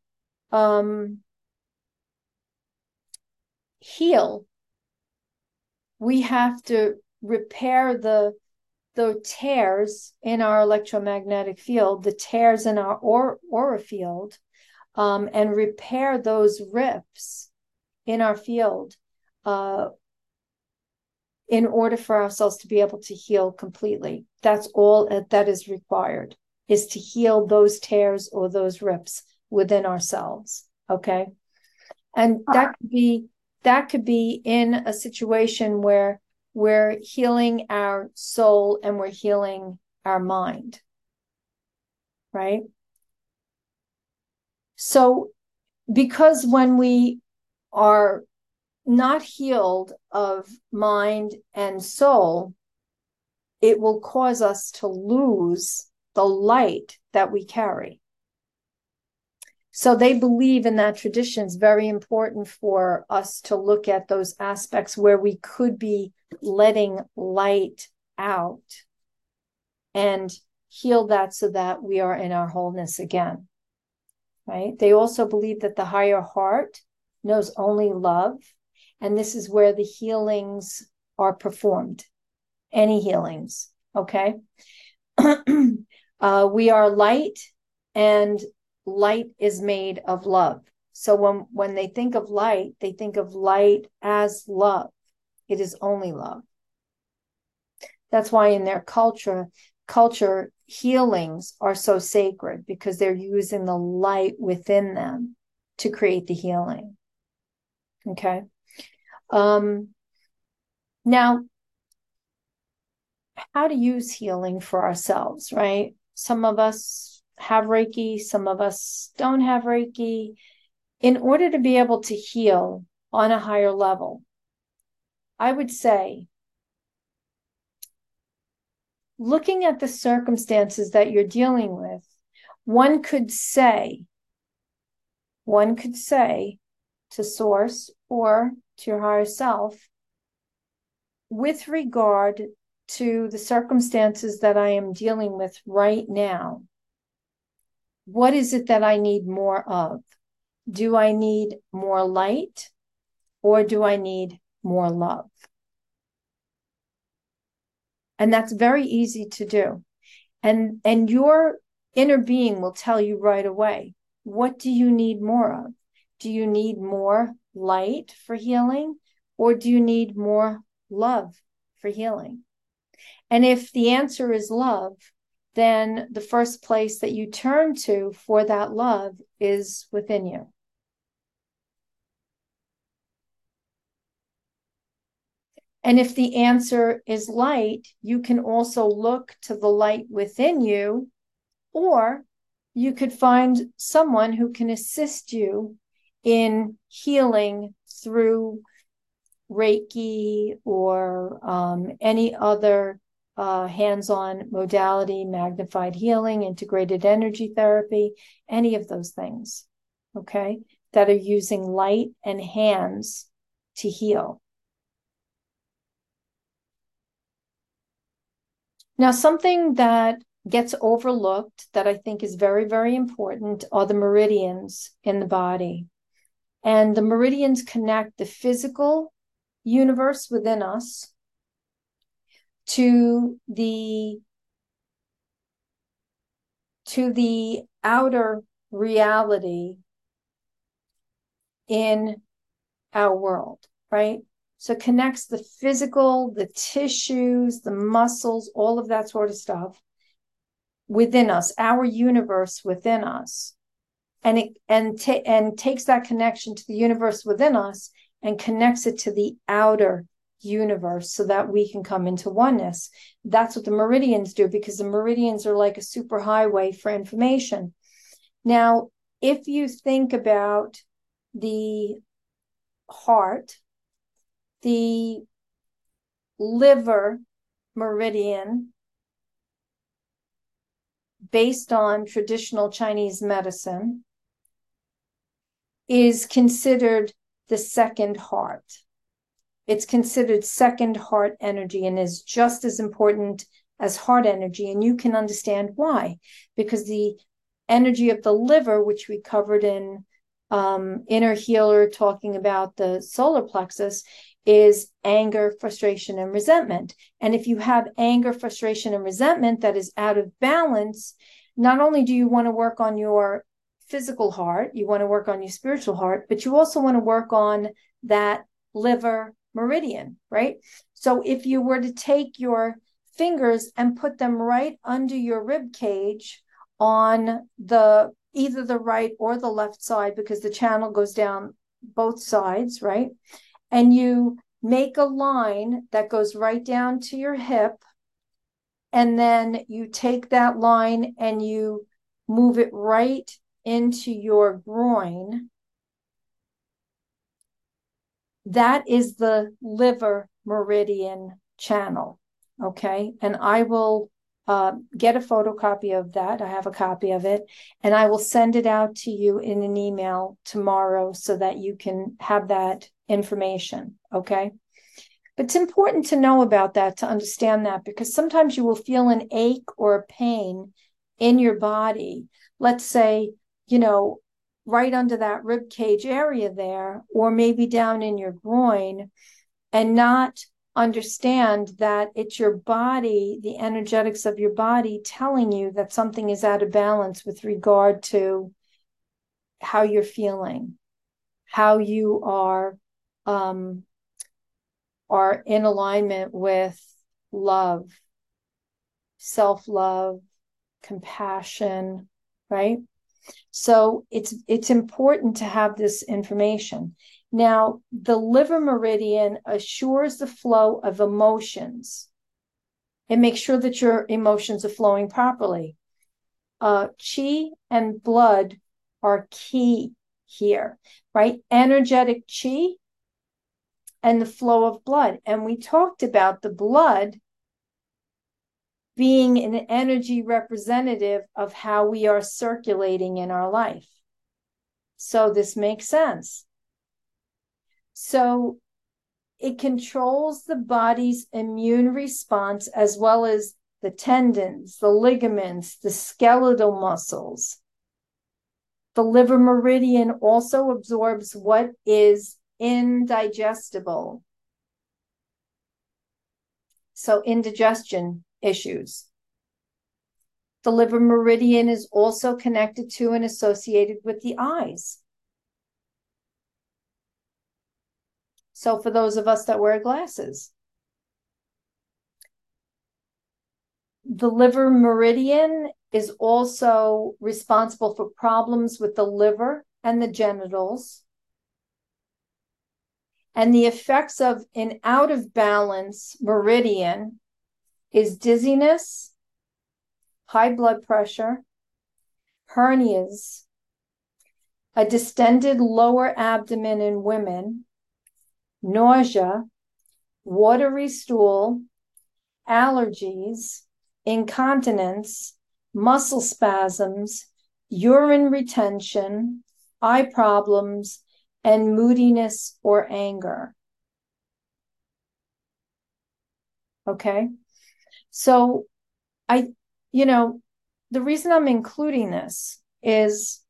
heal, we have to repair the tears in our electromagnetic field, the tears in our aura field, and repair those rifts in our field in order for ourselves to be able to heal completely. That's all that is required, is to heal those tears or those rips within ourselves. Okay. And that could be in a situation where we're healing our soul and we're healing our mind. Right? So, because when we are not healed of mind and soul, it will cause us to lose the light that we carry. So they believe in that tradition. It's very important for us to look at those aspects where we could be letting light out and heal that so that we are in our wholeness again. Right? They also believe that the higher heart knows only love. And this is where the healings are performed. Any healings. Okay. We are light, and light is made of love. So when they think of light, they think of light as love. It is only love. That's why in their culture, healings are so sacred, because they're using the light within them to create the healing. Okay. Now, how to use healing for ourselves, right? Some of us have Reiki, some of us don't have Reiki. In order to be able to heal on a higher level, I would say, looking at the circumstances that you're dealing with, one could say to source or to your higher self, with regard to the circumstances that I am dealing with right now, what is it that I need more of? Do I need more light, or do I need more love? And that's very easy to do. And your inner being will tell you right away, what do you need more of? Do you need more light for healing, or do you need more love for healing? And if the answer is love, then the first place that you turn to for that love is within you. And if the answer is light, you can also look to the light within you, or you could find someone who can assist you in healing through Reiki or any other hands-on modality, magnified healing, integrated energy therapy, any of those things, okay, that are using light and hands to heal. Now, something that gets overlooked that I think is very, very important are the meridians in the body. And the meridians connect the physical universe within us to the outer reality in our world, right? So it connects the physical, the tissues, the muscles, all of that sort of stuff within us, our universe within us. And takes that connection to the universe within us and connects it to the outer universe so that we can come into oneness. That's what the meridians do, because the meridians are like a super highway for information. Now, if you think about the heart, the liver meridian, based on traditional Chinese medicine, is considered the second heart. It's considered second heart energy and is just as important as heart energy. And you can understand why, because the energy of the liver, which we covered in Inner Healer, talking about the solar plexus, is anger, frustration, and resentment. And if you have anger, frustration, and resentment that is out of balance, not only do you want to work on your physical heart, you want to work on your spiritual heart, but you also want to work on that liver meridian, right? So if you were to take your fingers and put them right under your rib cage on the either the right or the left side, because the channel goes down both sides, right? And you make a line that goes right down to your hip, and then you take that line and you move it right into your groin. That is the liver meridian channel, okay? And I will get a photocopy of that. I have a copy of it, and I will send it out to you in an email tomorrow so that you can have that information, okay? But it's important to know about that, to understand that, because sometimes you will feel an ache or a pain in your body. Let's say, right under that rib cage area there, or maybe down in your groin, and not understand that it's your body, the energetics of your body telling you that something is out of balance with regard to how you're feeling, how you are in alignment with love, self-love, compassion, right? So it's important to have this information. Now, the liver meridian assures the flow of emotions. It makes sure that your emotions are flowing properly. Chi and blood are key here, right? Energetic chi and the flow of blood. And we talked about the blood being an energy representative of how we are circulating in our life. So this makes sense. So it controls the body's immune response, as well as the tendons, the ligaments, the skeletal muscles. The liver meridian also absorbs what is indigestible. So indigestion issues. The liver meridian is also connected to and associated with the eyes. So for those of us that wear glasses, the liver meridian is also responsible for problems with the liver and the genitals. And the effects of an out of balance meridian is dizziness, high blood pressure, hernias, a distended lower abdomen in women, nausea, watery stool, allergies, incontinence, muscle spasms, urine retention, eye problems, and moodiness or anger. Okay? So the reason I'm including this is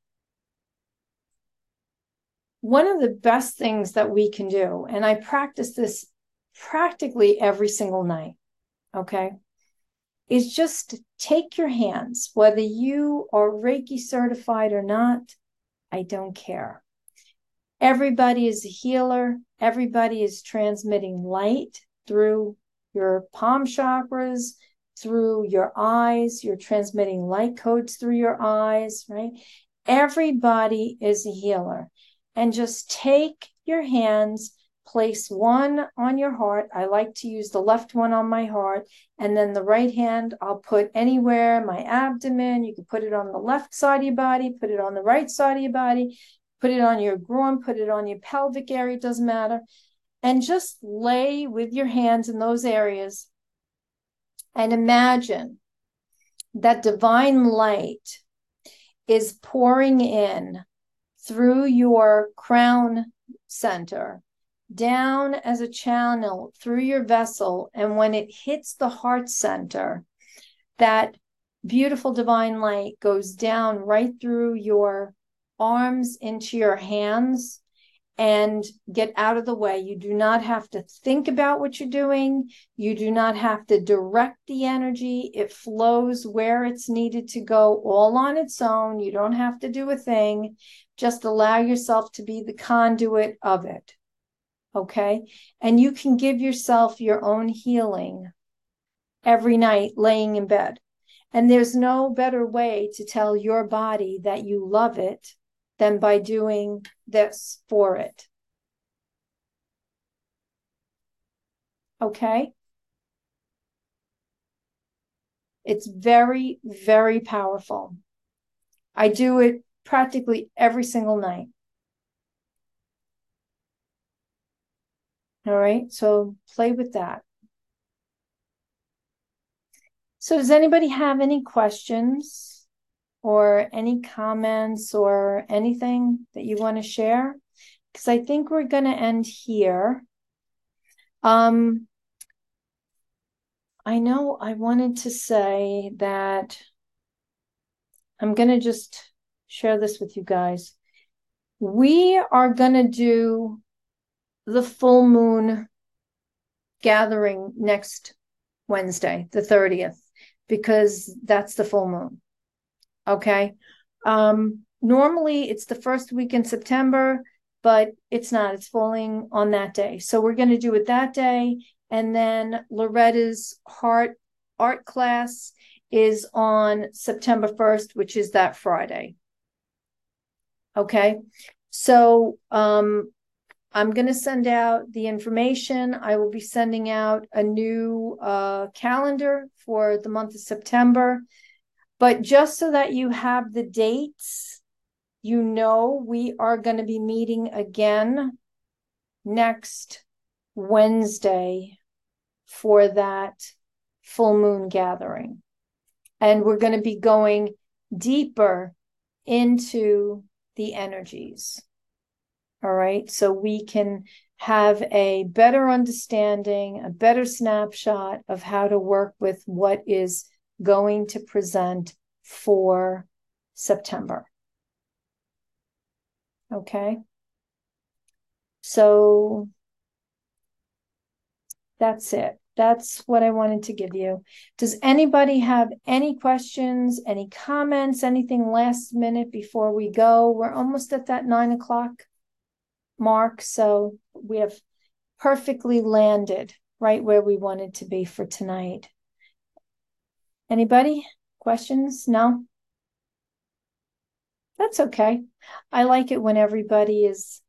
one of the best things that we can do, and I practice this practically every single night, okay, is just take your hands, whether you are Reiki certified or not, I don't care. Everybody is a healer. Everybody is transmitting light through your palm chakras, through your eyes. You're transmitting light codes through your eyes, right? Everybody is a healer. And just take your hands, place one on your heart. I like to use the left one on my heart, and then the right hand I'll put anywhere, my abdomen. You can put it on the left side of your body, put it on the right side of your body, put it on your groin, put it on your pelvic area, it doesn't matter. And just lay with your hands in those areas and imagine that divine light is pouring in through your crown center, down as a channel through your vessel. And when it hits the heart center, that beautiful divine light goes down right through your arms into your hands and get out of the way. You do not have to think about what you're doing. You do not have to direct the energy. It flows where it's needed to go all on its own. You don't have to do a thing. Just allow yourself to be the conduit of it. Okay. And you can give yourself your own healing every night laying in bed. And there's no better way to tell your body that you love it than by doing this for it. Okay. It's very, very powerful. I do it practically every single night. All right. So play with that. So does anybody have any questions or any comments or anything that you want to share? Because I think we're going to end here. I know I wanted to say that I'm going to just share this with you guys. We are going to do the full moon gathering next Wednesday, the 30th, because that's the full moon. Okay. Normally it's the first week in September, but it's not. It's falling on that day. So we're going to do it that day. And then Loretta's art class is on September 1st, which is that Friday. Okay. So I'm going to send out the information. I will be sending out a new calendar for the month of September. But just so that you have the dates, you know, we are going to be meeting again next Wednesday for that full moon gathering. And we're going to be going deeper into the energies. All right. So we can have a better understanding, a better snapshot of how to work with what is going to present for September. Okay. So that's it. That's what I wanted to give you. Does anybody have any questions, any comments, anything last minute before we go? We're almost at that 9:00 mark. So we have perfectly landed right where we wanted to be for tonight. Anybody? Questions? No? That's okay. I like it when everybody is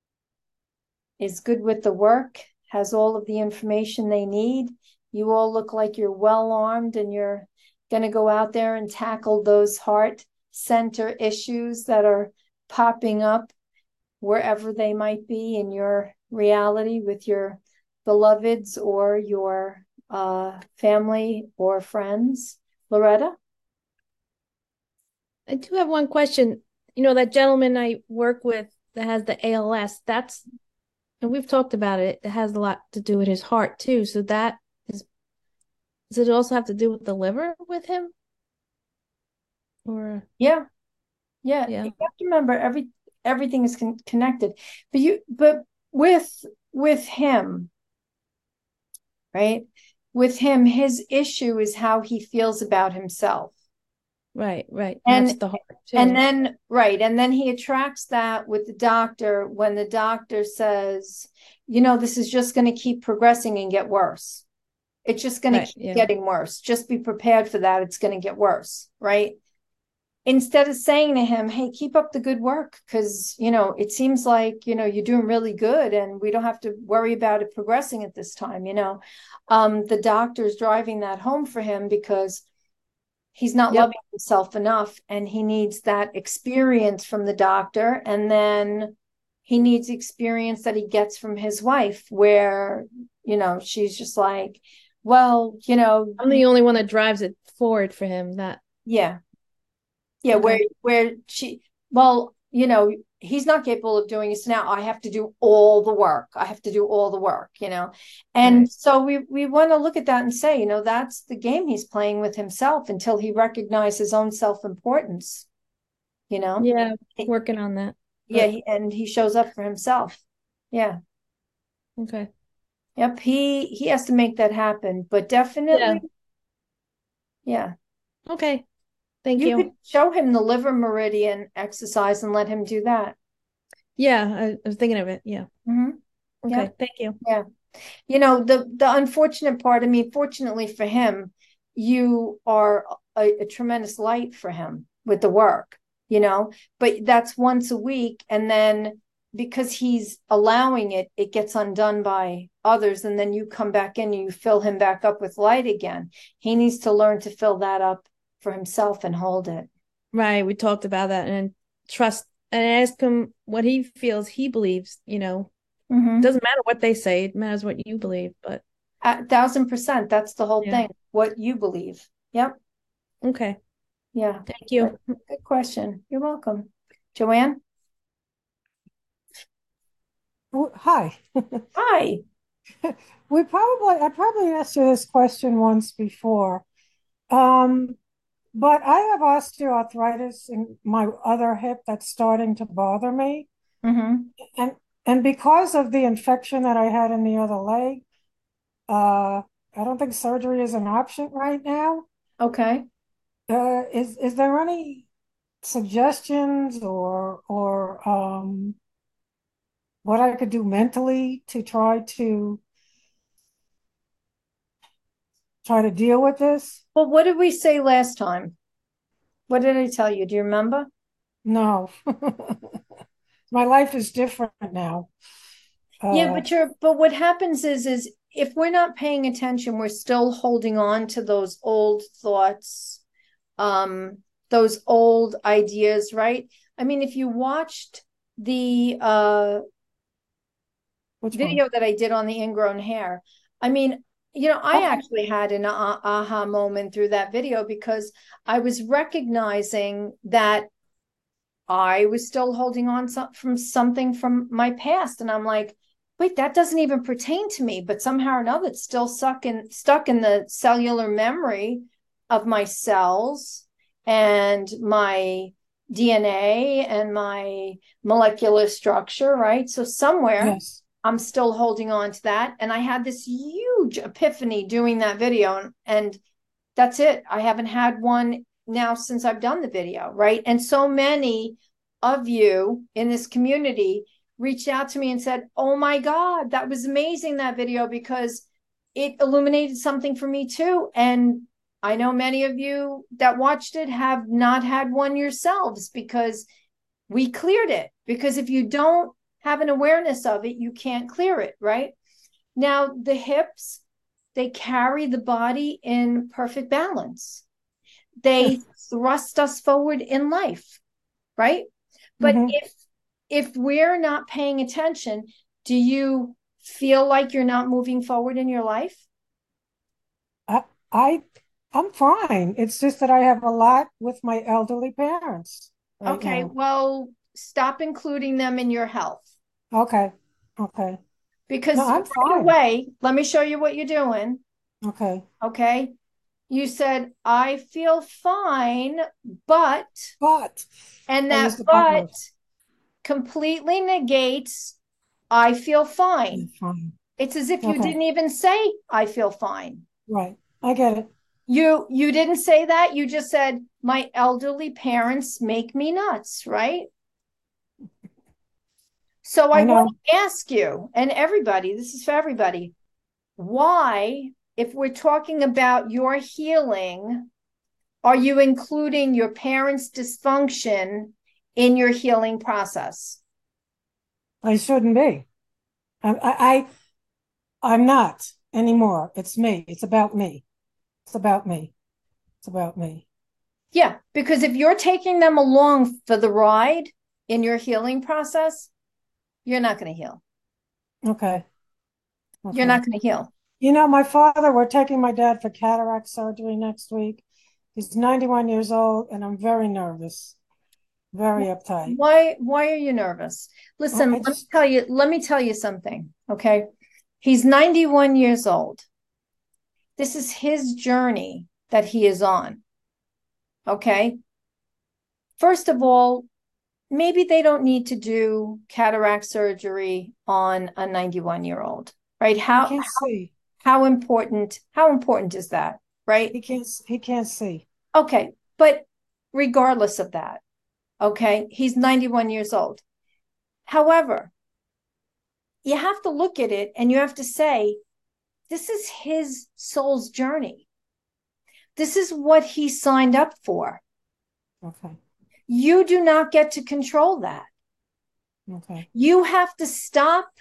good with the work, has all of the information they need. You all look like you're well armed and you're going to go out there and tackle those heart center issues that are popping up wherever they might be in your reality with your beloveds or your family or friends. Loretta? I do have one question. You know, that gentleman I work with that has the ALS, and we've talked about it, it has a lot to do with his heart too. So that does it also have to do with the liver with him? Or Yeah. You have to remember everything is connected. But with him, right? With him, his issue is how he feels about himself. Right. And that's the heart too. And then he attracts that with the doctor when the doctor says, this is just going to keep progressing and get worse. It's just going to keep getting worse. Just be prepared for that. It's going to get worse, right? Instead of saying to him, hey, keep up the good work because, it seems like, you're doing really good and we don't have to worry about it progressing at this time, the doctor's driving that home for him because he's not loving himself enough and he needs that experience from the doctor. And then he needs the experience that he gets from his wife where, she's just like, well, I'm the only one that drives it forward for him. Okay. where she, well, he's not capable of doing this now. I have to do all the work. And so we want to look at that and say, that's the game he's playing with himself until he recognizes his own self-importance, Yeah, working on that. Yeah, and he shows up for himself. Yeah. Okay. Yep, he has to make that happen, but definitely. Yeah. Okay. Thank you. You could show him the liver meridian exercise and let him do that. Yeah, I was thinking of it. Yeah. Mm-hmm. Okay, Yeah. thank you. Yeah. You know, the unfortunate part, I mean, fortunately for him, you are a tremendous light for him with the work, you know, but that's once a week. And then because he's allowing it, it gets undone by others. And then you come back in and you fill him back up with light again. He needs to learn to fill that up for himself and hold it. Right, we talked about that and trust and ask him what he feels he believes, Mm-hmm. Doesn't matter what they say, it matters what you believe, but 1,000%. That's the whole yeah. thing. What you believe. Yep. Okay. Yeah. Thank you. Good question. You're welcome. Joanne? Hi. Hi. I probably asked you this question once before. Um, but I have osteoarthritis in my other hip that's starting to bother me. Mm-hmm. And and because of the infection that I had in the other leg, I don't think surgery is an option right now. Okay. Is there any suggestions or what I could do mentally to try to deal with this? Well, what did we say last time? What did I tell you? Do you remember? No. My life is different now. Yeah, Uh, but what happens is if we're not paying attention, we're still holding on to those old thoughts, those old ideas, right? I mean, if you watched the which one? video that I did on the ingrown hair, I mean, I Okay. actually had an aha moment through that video because I was recognizing that I was still holding on from something from my past. And I'm like, wait, that doesn't even pertain to me. But somehow or another, it's still stuck in the cellular memory of my cells and my DNA and my molecular structure, right? So somewhere Yes. I'm still holding on to that. And I had this huge epiphany doing that video. And that's it. I haven't had one now since I've done the video, right? And so many of you in this community reached out to me and said, "Oh my God, that was amazing, that video, because it illuminated something for me too." And I know many of you that watched it have not had one yourselves because we cleared it. Because if you don't have an awareness of it, you can't clear it, right? Now, the hips, they carry the body in perfect balance. They thrust us forward in life, right? But Hmm. if we're not paying attention, do you feel like you're not moving forward in your life? I, I I'm fine. It's just that I have a lot with my elderly parents right Okay, now. well, stop including them in your health Okay. Okay. No, because I'm right fine. away, let me show you what you're doing. Okay. Okay. You said, I feel fine, but, But and I that used a but but word. completely negates I feel Yeah, fine. fine. It's as if you Okay. didn't even say I feel fine. Right. I get it. You didn't say that. You just said my elderly parents make me nuts, right? So I I want know. to ask you and everybody, this is for everybody, why, if we're talking about your healing, are you including your parents' dysfunction in your healing process? I shouldn't be. I'm not anymore. It's me. It's about me. It's about me. It's about me. Yeah, because if you're taking them along for the ride in your healing process, you're not going to heal. Okay. You're Okay. not going to heal. We're taking my dad for cataract surgery next week. He's 91 years old, and I'm very nervous, very uptight. Why are you nervous? Oh, Listen, I just, let me tell you something, okay? He's 91 years old. This is his journey that he is on, okay? First of all, maybe they don't need to do cataract surgery on a 91-year-old, right? he can't see. How important is that, right? He can't see. Okay, but regardless of that, okay, he's 91 years old. However, you have to look at it and you have to say, this is his soul's journey. This is what he signed up for. Okay. You do not get to control that. Okay. You have to stop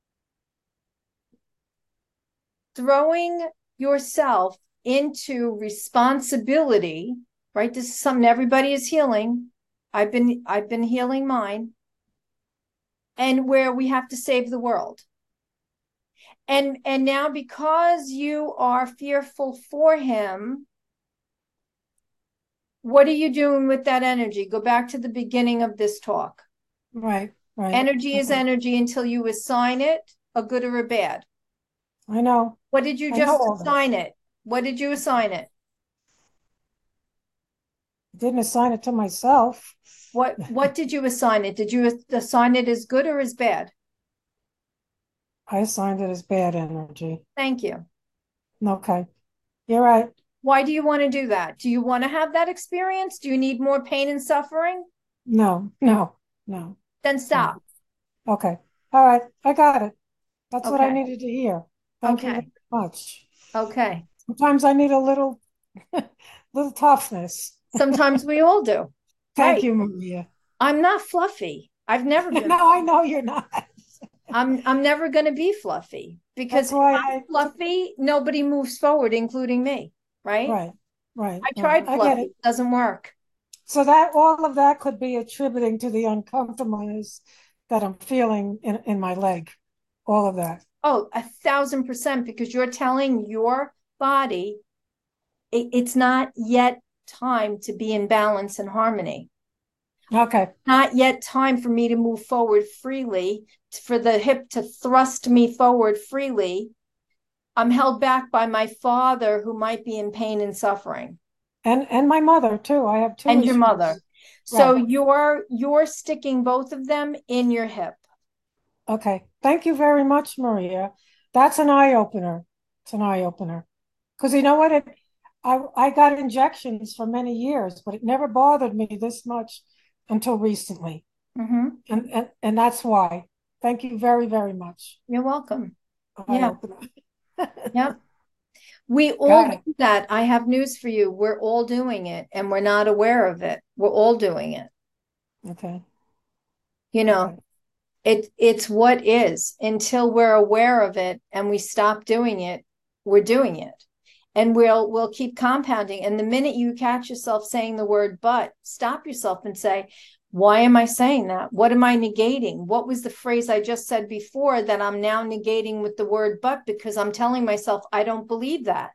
throwing yourself into responsibility, right? This is something everybody is healing. I've been healing mine. And where we have to save the world. And now, because you are fearful for him, what are you doing with that energy? Go back to the beginning of this talk. Right. Energy is energy until you assign it a good or a bad. I know. What did you just assign it? What did you assign it? I didn't assign it to myself. What did you assign it? Did you assign it as good or as bad? I assigned it as bad energy. Thank you. Okay. You're right. Why do you want to do that? Do you want to have that experience? Do you need more pain and suffering? No. Then stop. Okay. All right. I got it. That's what I Okay. needed to hear. Thank you Okay. very much. Okay. Sometimes I need a little toughness. Sometimes we all do. Thank Right. you, Maria. I'm not fluffy. I've never been. No, I know you're not. I'm never going to be fluffy because That's why if I'm fluffy, nobody moves forward, including me. Right. Right. I tried I get fluffy. it. It doesn't work. So that all of that could be attributing to the uncomfortableness that I'm feeling in my leg. All of that. Oh, 1,000%, because you're telling your body it's not yet time to be in balance and harmony. Okay. Not yet time for me to move forward freely, for the hip to thrust me forward freely. I'm held back by my father, who might be in pain and suffering. And my mother too. I have two and issues. Your mother. So right. you're sticking both of them in your hip. Okay. Thank you very much, Maria. That's an eye opener. It's an eye opener. Because you know what? I got injections for many years, but it never bothered me this much until recently. Mm-hmm. And that's why. Thank you very, very much. You're welcome. Eye opener. Yep. We all do that. I have news for you. We're all doing it and we're not aware of it. We're all doing it. Okay. You know, it's what is. Until we're aware of it and we stop doing it, we're doing it. And we'll keep compounding. And the minute you catch yourself saying the word but, stop yourself and say, why am I saying that? What am I negating? What was the phrase I just said before that I'm now negating with the word but, because I'm telling myself I don't believe that.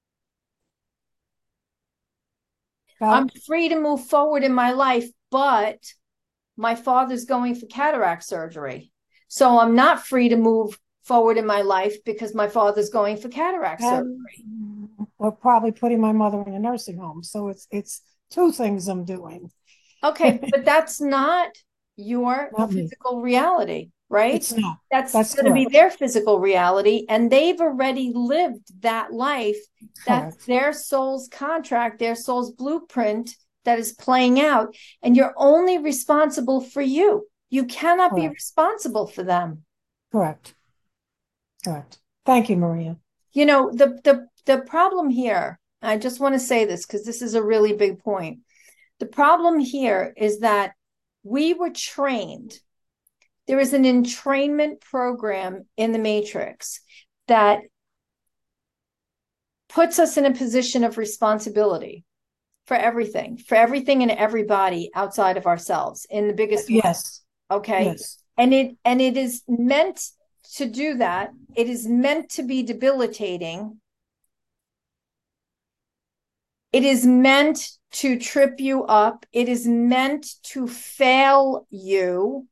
I'm free to move forward in my life, but my father's going for cataract surgery. So I'm not free to move forward in my life because my father's going for cataract surgery. We're probably putting my mother in a nursing home. So it's two things I'm doing. Okay, but that's not your physical reality, right? It's not. That's going to be their physical reality, and they've already lived that life. That's their soul's contract, their soul's blueprint that is playing out, and you're only responsible for you. You cannot be responsible for them. Correct. Thank you, Maria. You know, the problem here, I just want to say this because this is a really big point. The problem here is that we were trained. There is an entrainment program in the Matrix that puts us in a position of responsibility for everything and everybody outside of ourselves in the biggest way. Yes. Okay. Yes. And it is meant to do that. It is meant to be debilitating. It is meant to trip you up. It is meant to fail you.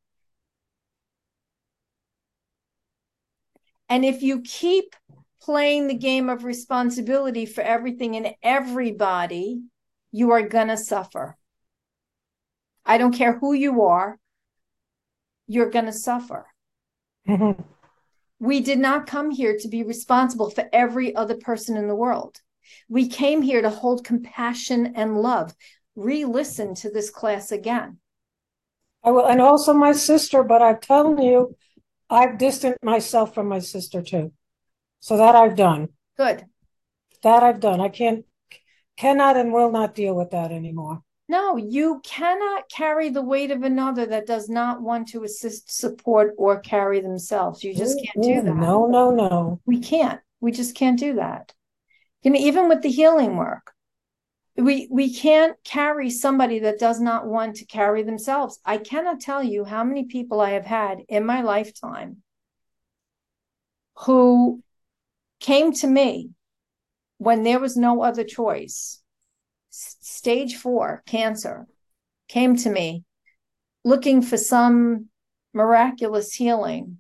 And if you keep playing the game of responsibility for everything and everybody, you are going to suffer. I don't care who you are, you're going to suffer. Mm-hmm. We did not come here to be responsible for every other person in the world. We came here to hold compassion and love. Re-listen to this class again. I will, and also my sister, but I'm telling you, I've distanced myself from my sister too. So that I've done. Good. That I've done. I cannot and will not deal with that anymore. No, you cannot carry the weight of another that does not want to assist, support, or carry themselves. You just can't do that. No, no, no. We can't. We just can't do that. You know, even with the healing work, we can't carry somebody that does not want to carry themselves. I cannot tell you how many people I have had in my lifetime who came to me when there was no other choice. Stage 4 cancer came to me looking for some miraculous healing,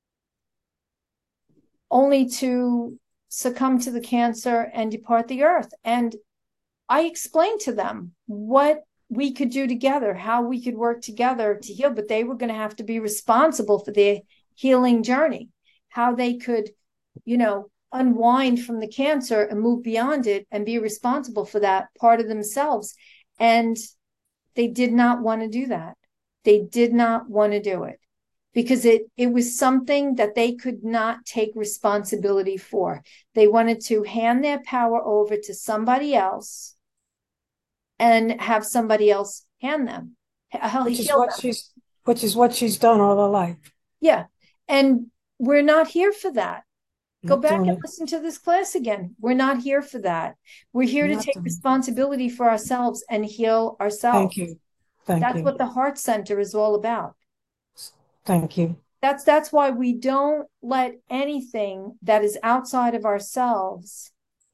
only to succumb to the cancer and depart the earth. And I explained to them what we could do together, how we could work together to heal, but they were going to have to be responsible for their healing journey, how they could, unwind from the cancer and move beyond it and be responsible for that part of themselves. And they did not want to do that. They did not want to do it because it was something that they could not take responsibility for. They wanted to hand their power over to somebody else and have somebody else hand them. Which is what she's done all her life. Yeah. And we're not here for that. Go Not back doing and it. listen to this class again. We're not here for that. We're here to Not take doing it. responsibility for ourselves and heal ourselves. Thank you. Thank That's you. what the Heart Center is all about. Thank you. That's why we don't let anything that is outside of ourselves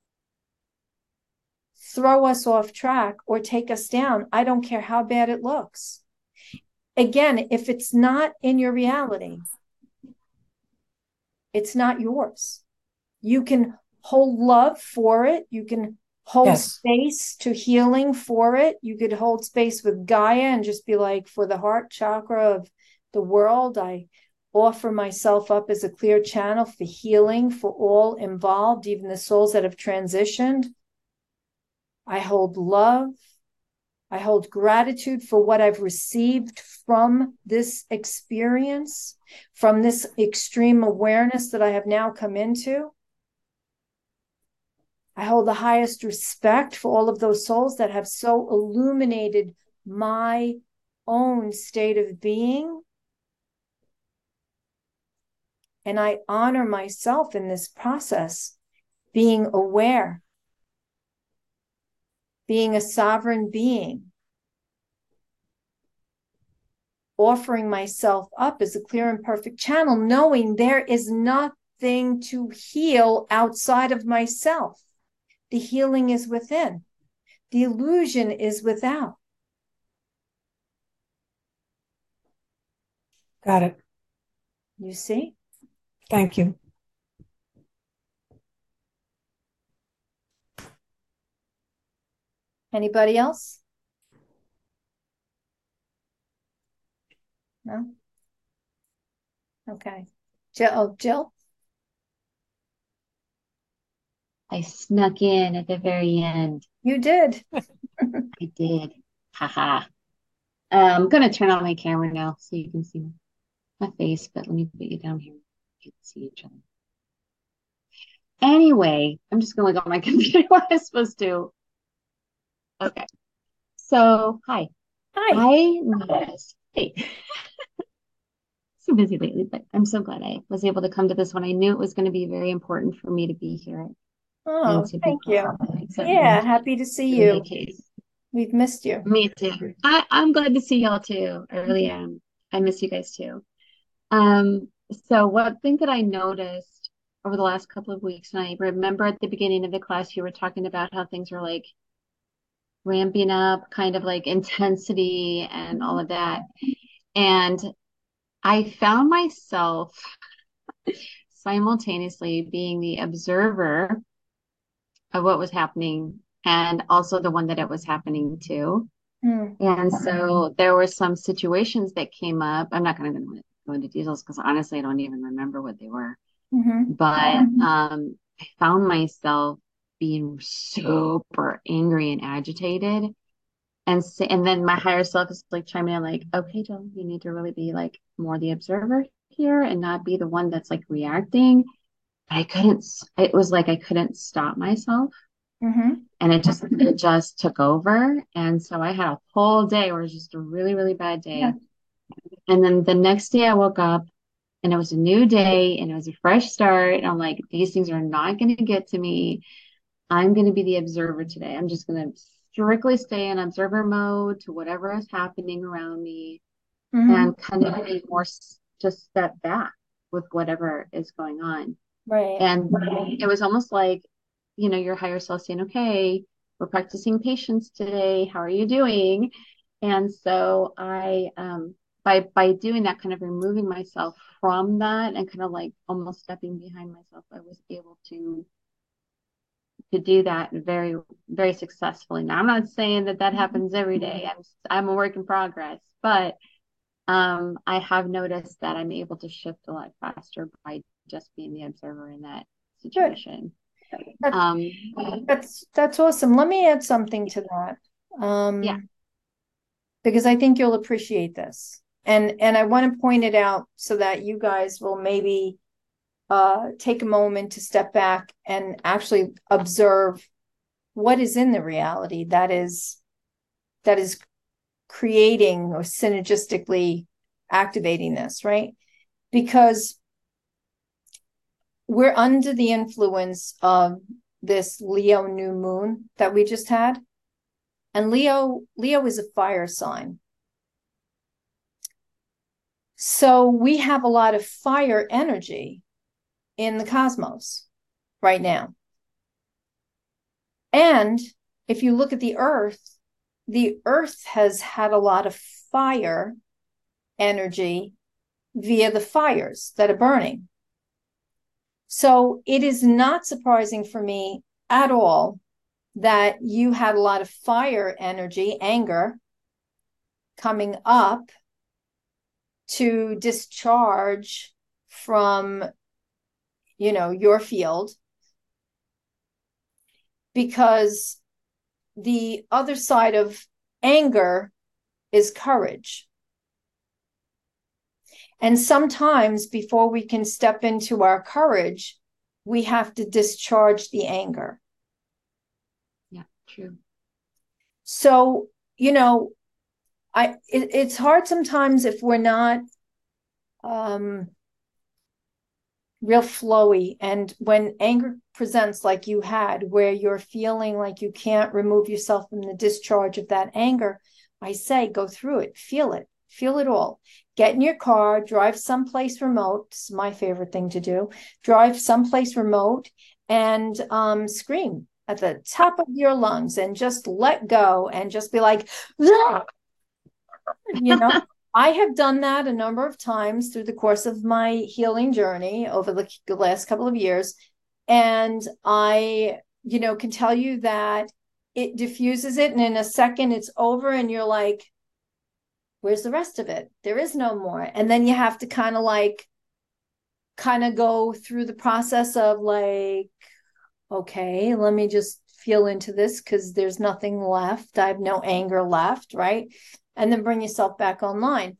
throw us off track or take us down. I don't care how bad it looks. Again, if it's not in your reality, it's not yours. You can hold love for it. You can hold space to healing for it. You could hold space with Gaia and just be like, for the heart chakra of the world, I offer myself up as a clear channel for healing for all involved, even the souls that have transitioned. I hold love. I hold gratitude for what I've received from this experience, from this extreme awareness that I have now come into. I hold the highest respect for all of those souls that have so illuminated my own state of being. And I honor myself in this process, being aware, being a sovereign being, offering myself up as a clear and perfect channel, knowing there is nothing to heal outside of myself. The healing is within. The illusion is without. Got it. You see? Thank you. Anybody else? No? Okay. Jill? I snuck in at the very end. You did. I did. Haha. I'm going to turn on my camera now so you can see my face, but let me put you down here. You can see each other. Anyway, I'm just going to look on my computer what I'm supposed to. Okay. So, hi. Hi. Hey. So busy lately, but I'm so glad I was able to come to this one. I knew it was going to be very important for me to be here. Oh, thank you. Yeah, happy to see you. We've missed you. Me too. I'm glad to see y'all too. I really am. I miss you guys too. So one thing that I noticed over the last couple of weeks, and I remember at the beginning of the class, you were talking about how things were like ramping up, kind of like intensity and all of that. And I found myself simultaneously being the observer of what was happening and also the one that it was happening to. And so there were some situations that came up. I'm not going to go into details because honestly, I don't even remember what they were. But I found myself being super angry and agitated. And then my higher self is like chiming in like, okay, Jill, you need to really be like more the observer here and not be the one that's like reacting. But it was like I couldn't stop myself. Mm-hmm. And it just took over. And so I had a whole day where it was just a really, really bad day. Yeah. And then the next day I woke up and it was a new day and it was a fresh start. And I'm like, these things are not going to get to me. I'm going to be the observer today. I'm just going to strictly stay in observer mode to whatever is happening around me Mm-hmm. and kind of be more just step back with whatever is going on. Right. And it was almost like, your higher self saying, okay, we're practicing patience today. How are you doing? And so I, by doing that, kind of removing myself from that and kind of like almost stepping behind myself, I was able to do that very, very successfully. Now, I'm not saying that happens every day. I'm a work in progress, but I have noticed that I'm able to shift a lot faster by just being the observer in that situation. That's awesome. Let me add something to that. Yeah. Because I think you'll appreciate this. And I want to point it out so that you guys will maybe take a moment to step back and actually observe what is in the reality that is creating or synergistically activating this, right? Because we're under the influence of this Leo new moon that we just had. And Leo is a fire sign. So we have a lot of fire energy in the cosmos right now. And if you look at the Earth has had a lot of fire energy via the fires that are burning. So it is not surprising for me at all that you had a lot of fire energy, anger, coming up to discharge from, your field, because the other side of anger is courage. And sometimes before we can step into our courage, we have to discharge the anger. Yeah, true. So, it's hard sometimes if we're not real flowy. And when anger presents like you had, where you're feeling like you can't remove yourself from the discharge of that anger, I say, go through it, feel it all. Get in your car, drive someplace remote. This is my favorite thing to do. Drive someplace remote and scream at the top of your lungs and just let go and just be like, ah! I have done that a number of times through the course of my healing journey over the last couple of years. And I, can tell you that it diffuses it. And in a second, it's over. And you're like, where's the rest of it? There is no more. And then you have to kind of go through the process of like, okay, let me just feel into this because there's nothing left. I have no anger left, right? And then bring yourself back online.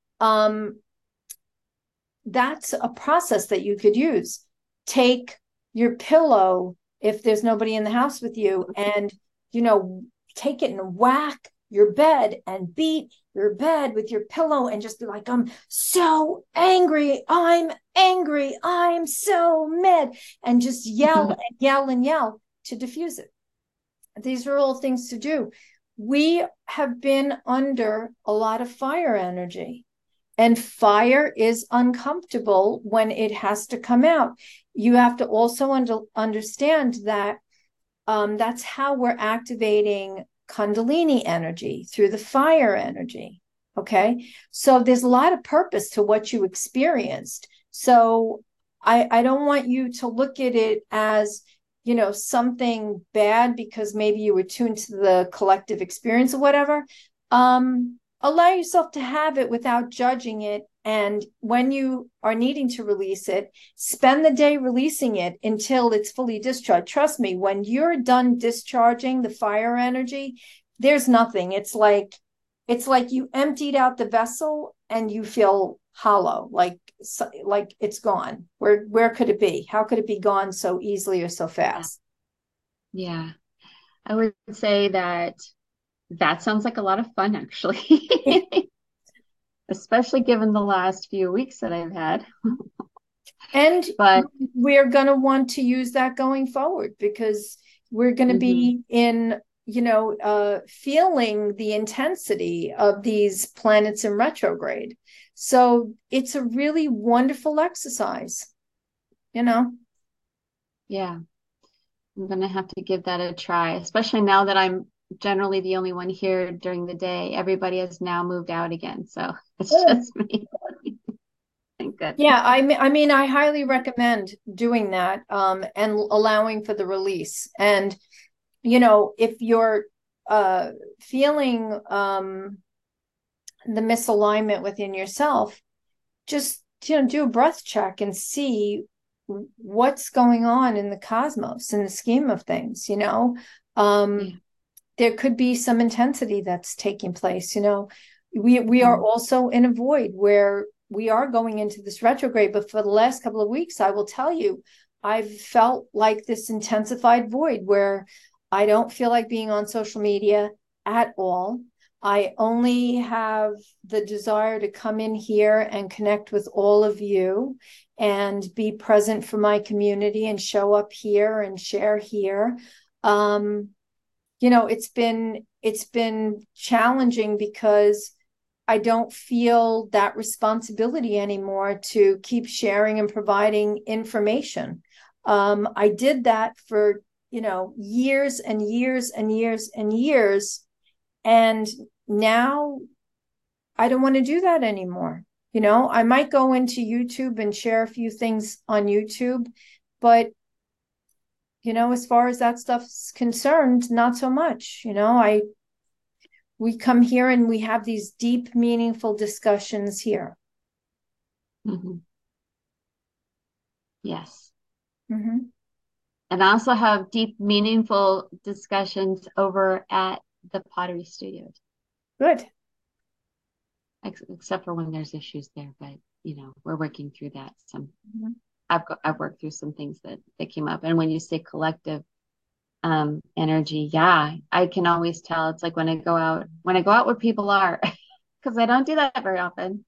That's a process that you could use. Take your pillow if there's nobody in the house with you and, take it and whack your bed and beat your bed with your pillow and just be like, I'm so angry. I'm angry. I'm so mad. And just yell and yell and yell to diffuse it. These are all things to do. We have been under a lot of fire energy, and fire is uncomfortable when it has to come out. You have to also understand that that's how we're activating Kundalini energy, through the fire energy. Okay. So there's a lot of purpose to what you experienced. So I don't want you to look at it as, something bad because maybe you were tuned to the collective experience or whatever. Allow yourself to have it without judging it. And when you are needing to release it, spend the day releasing it until it's fully discharged. Trust me, when you're done discharging the fire energy, there's nothing. It's like it's like you emptied out the vessel and you feel hollow, like it's gone. Where could it be? How could it be gone so easily or so fast? Yeah. I would say that sounds like a lot of fun, actually, especially given the last few weeks that I've had. And But we're going to want to use that going forward because we're going to be in, feeling the intensity of these planets in retrograde. So it's a really wonderful exercise, yeah, I'm gonna have to give that a try, especially now that I'm generally the only one here during the day. Everybody has now moved out again, so it's just me. Thank goodness. Yeah, I mean, I highly recommend doing that, and allowing for the release. And, if you're feeling the misalignment within yourself, just, do a breath check and see what's going on in the cosmos, in the scheme of things, there could be some intensity that's taking place. We are also in a void where we are going into this retrograde, but for the last couple of weeks, I will tell you, I've felt like this intensified void where I don't feel like being on social media at all. I only have the desire to come in here and connect with all of you and be present for my community and show up here and share here. It's been challenging because I don't feel that responsibility anymore to keep sharing and providing information. I did that for, years and years and years and years. And now I don't want to do that anymore. I might go into YouTube and share a few things on YouTube, but as far as that stuff's concerned, not so much. We come here and we have these deep, meaningful discussions here. Yes. And I also have deep, meaningful discussions over at the Pottery Studios. Good. Except for when there's issues there, but we're working through that. I've worked through some things that came up. And when you say collective energy, yeah, I can always tell. It's like when I go out where people are, because I don't do that very often.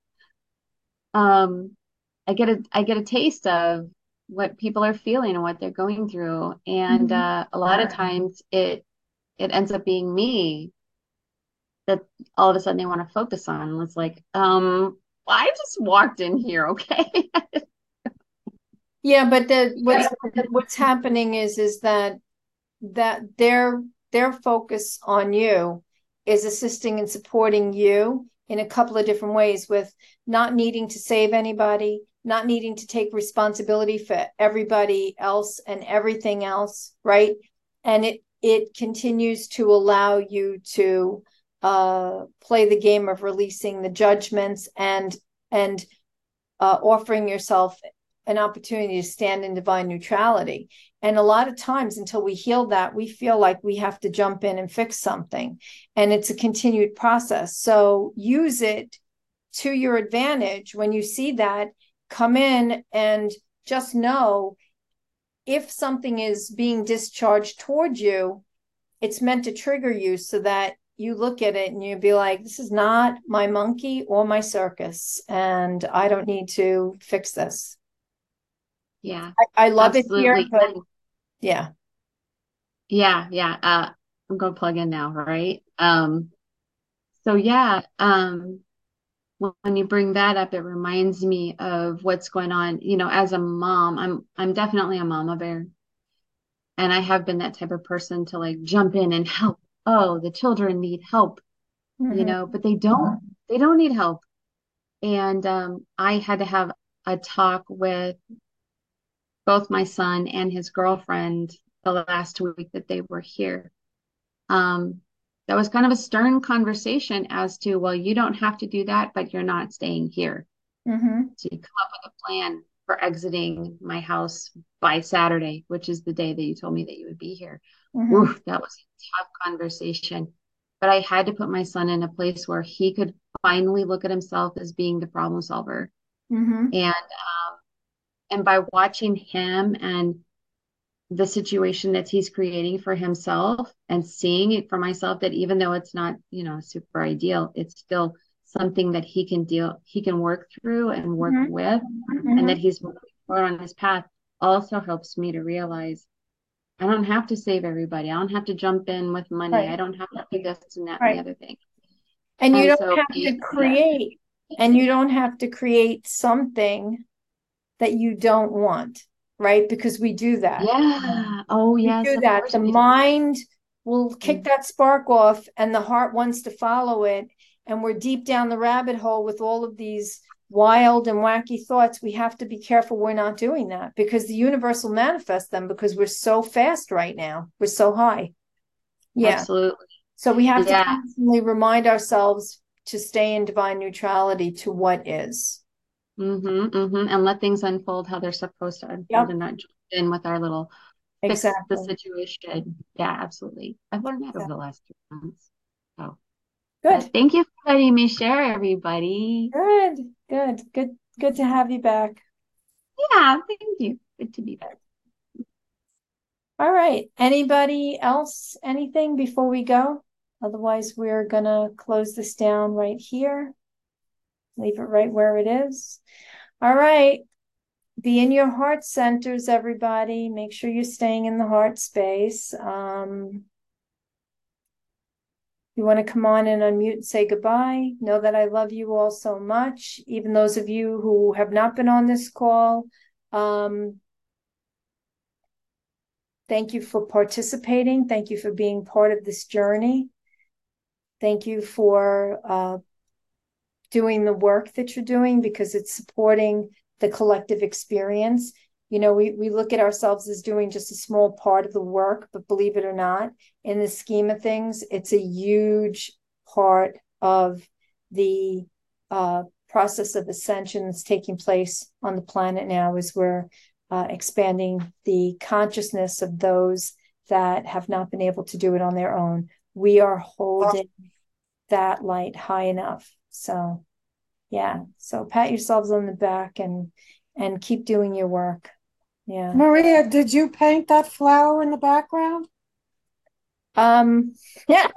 I get a taste of what people are feeling and what they're going through, and a lot of times it ends up being me that all of a sudden they want to focus on. It's like, I just walked in here, okay? Yeah, but what's happening is that their focus on you is assisting and supporting you in a couple of different ways, with not needing to save anybody, not needing to take responsibility for everybody else and everything else, right? And it continues to allow you to play the game of releasing the judgments and offering yourself an opportunity to stand in divine neutrality. And a lot of times, until we heal that, we feel like we have to jump in and fix something. And it's a continued process. So use it to your advantage. When you see that, come in and just know, if something is being discharged towards you, it's meant to trigger you so that you look at it and you'd be like, this is not my monkey or my circus, and I don't need to fix this. Yeah, I love absolutely. it here, but yeah. I'm going to plug in now, right? So yeah, when you bring that up, it reminds me of what's going on. As a mom, I'm definitely a mama bear, and I have been that type of person to like jump in and help. Oh, the children need help, but they don't need help. And I had to have a talk with both my son and his girlfriend the last week that they were here. That was kind of a stern conversation as to, well, you don't have to do that, but you're not staying here. So you come up with a plan for exiting my house by Saturday, which is the day that you told me that you would be here. Oof, that was a tough conversation. but I had to put my son in a place where he could finally look at himself as being the problem solver. Mm-hmm. And by watching him and the situation that he's creating for himself and seeing it for myself, that even though it's not, super ideal, it's still something that he can work through and work Mhm. with, Mhm. and that he's moving forward on his path, also helps me to realize I don't have to save everybody. I don't have to jump in with money. Right. I don't have to do this and that and Right. the other thing. And you And don't so, have to create, and you don't have to create something that you don't want, right? Because we do that. yeah. Oh, We yes, do of that. course The we do. mind will kick Mm. that spark off, and the heart wants to follow it. And we're deep down the rabbit hole with all of these wild and wacky thoughts. We have to be careful we're not doing that, because the universe will manifest them, because we're so fast right now. We're so high. Yeah. Absolutely. So we have to Yeah. constantly remind ourselves to stay in divine neutrality to what is. And let things unfold how they're supposed to unfold, Yep. and not jump in with our little fix the Exactly. situation. Yeah, absolutely. I've learned that over the last 2 months. So, Good. but thank you for letting me share, everybody. Good to have you back. Yeah, thank you. Good to be back. All right. Anybody else? Anything before we go? Otherwise, we're gonna close this down right here. Leave it right where it is. All right. Be in your heart centers, everybody. Make sure you're staying in the heart space. You want to come on and unmute and say goodbye. Know that I love you all so much. Even those of you who have not been on this call. Thank you for participating. Thank you for being part of this journey. Thank you for doing the work that you're doing, because it's supporting the collective experience. We look at ourselves as doing just a small part of the work, but believe it or not, in the scheme of things, it's a huge part of the process of ascension that's taking place on the planet now, as we're expanding the consciousness of those that have not been able to do it on their own. We are holding that light high enough. So yeah, so pat yourselves on the back and keep doing your work. Yeah. Maria, did you paint that flower in the background? Yeah.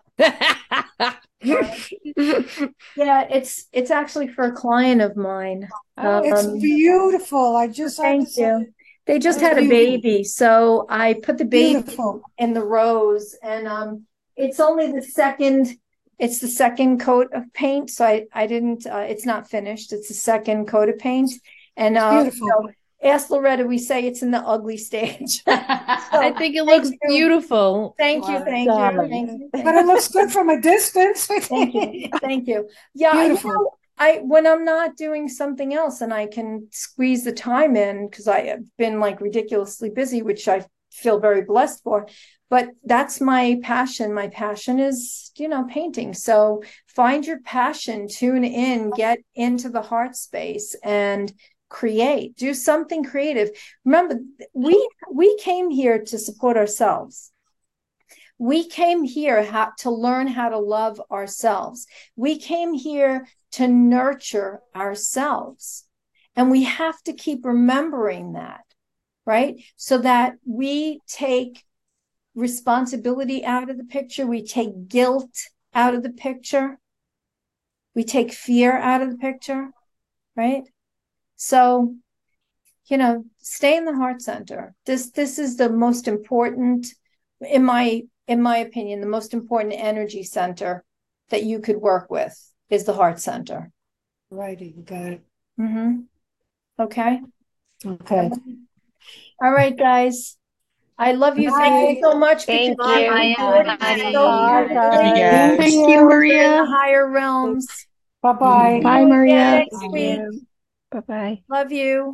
Yeah, it's actually for a client of mine. It's beautiful. I just have to Thank say, you. They just it's had a beautiful. baby, so I put the baby Beautiful. in the rose, and it's only it's the second coat of paint, so I didn't it's not finished. It's the second coat of paint, and Beautiful. ask Loretta, we say it's in the ugly stage. I think it looks beautiful. Thank you. But it looks good from a distance. Thank you. Yeah, Beautiful. when I'm not doing something else and I can squeeze the time in, because I have been like ridiculously busy, which I feel very blessed for, but that's my passion. My passion is, painting. So find your passion, tune in, get into the heart space and create, do something creative. Remember, we came here to support ourselves. We came here to learn how to love ourselves. We came here to nurture ourselves. And we have to keep remembering that, right? So that we take responsibility out of the picture. We take guilt out of the picture. We take fear out of the picture, right? So, stay in the heart center. This is the most important, in my opinion, the most important energy center that you could work with is the heart center. Righty, got it. Okay. Okay. All right, guys. I love you. Thank you so much. Thank because you. Bye, everybody. Bye, Thank guys. Thank you. you. In the higher realms. Bye-bye. Bye, Maria. Next week. Bye-bye. Love you.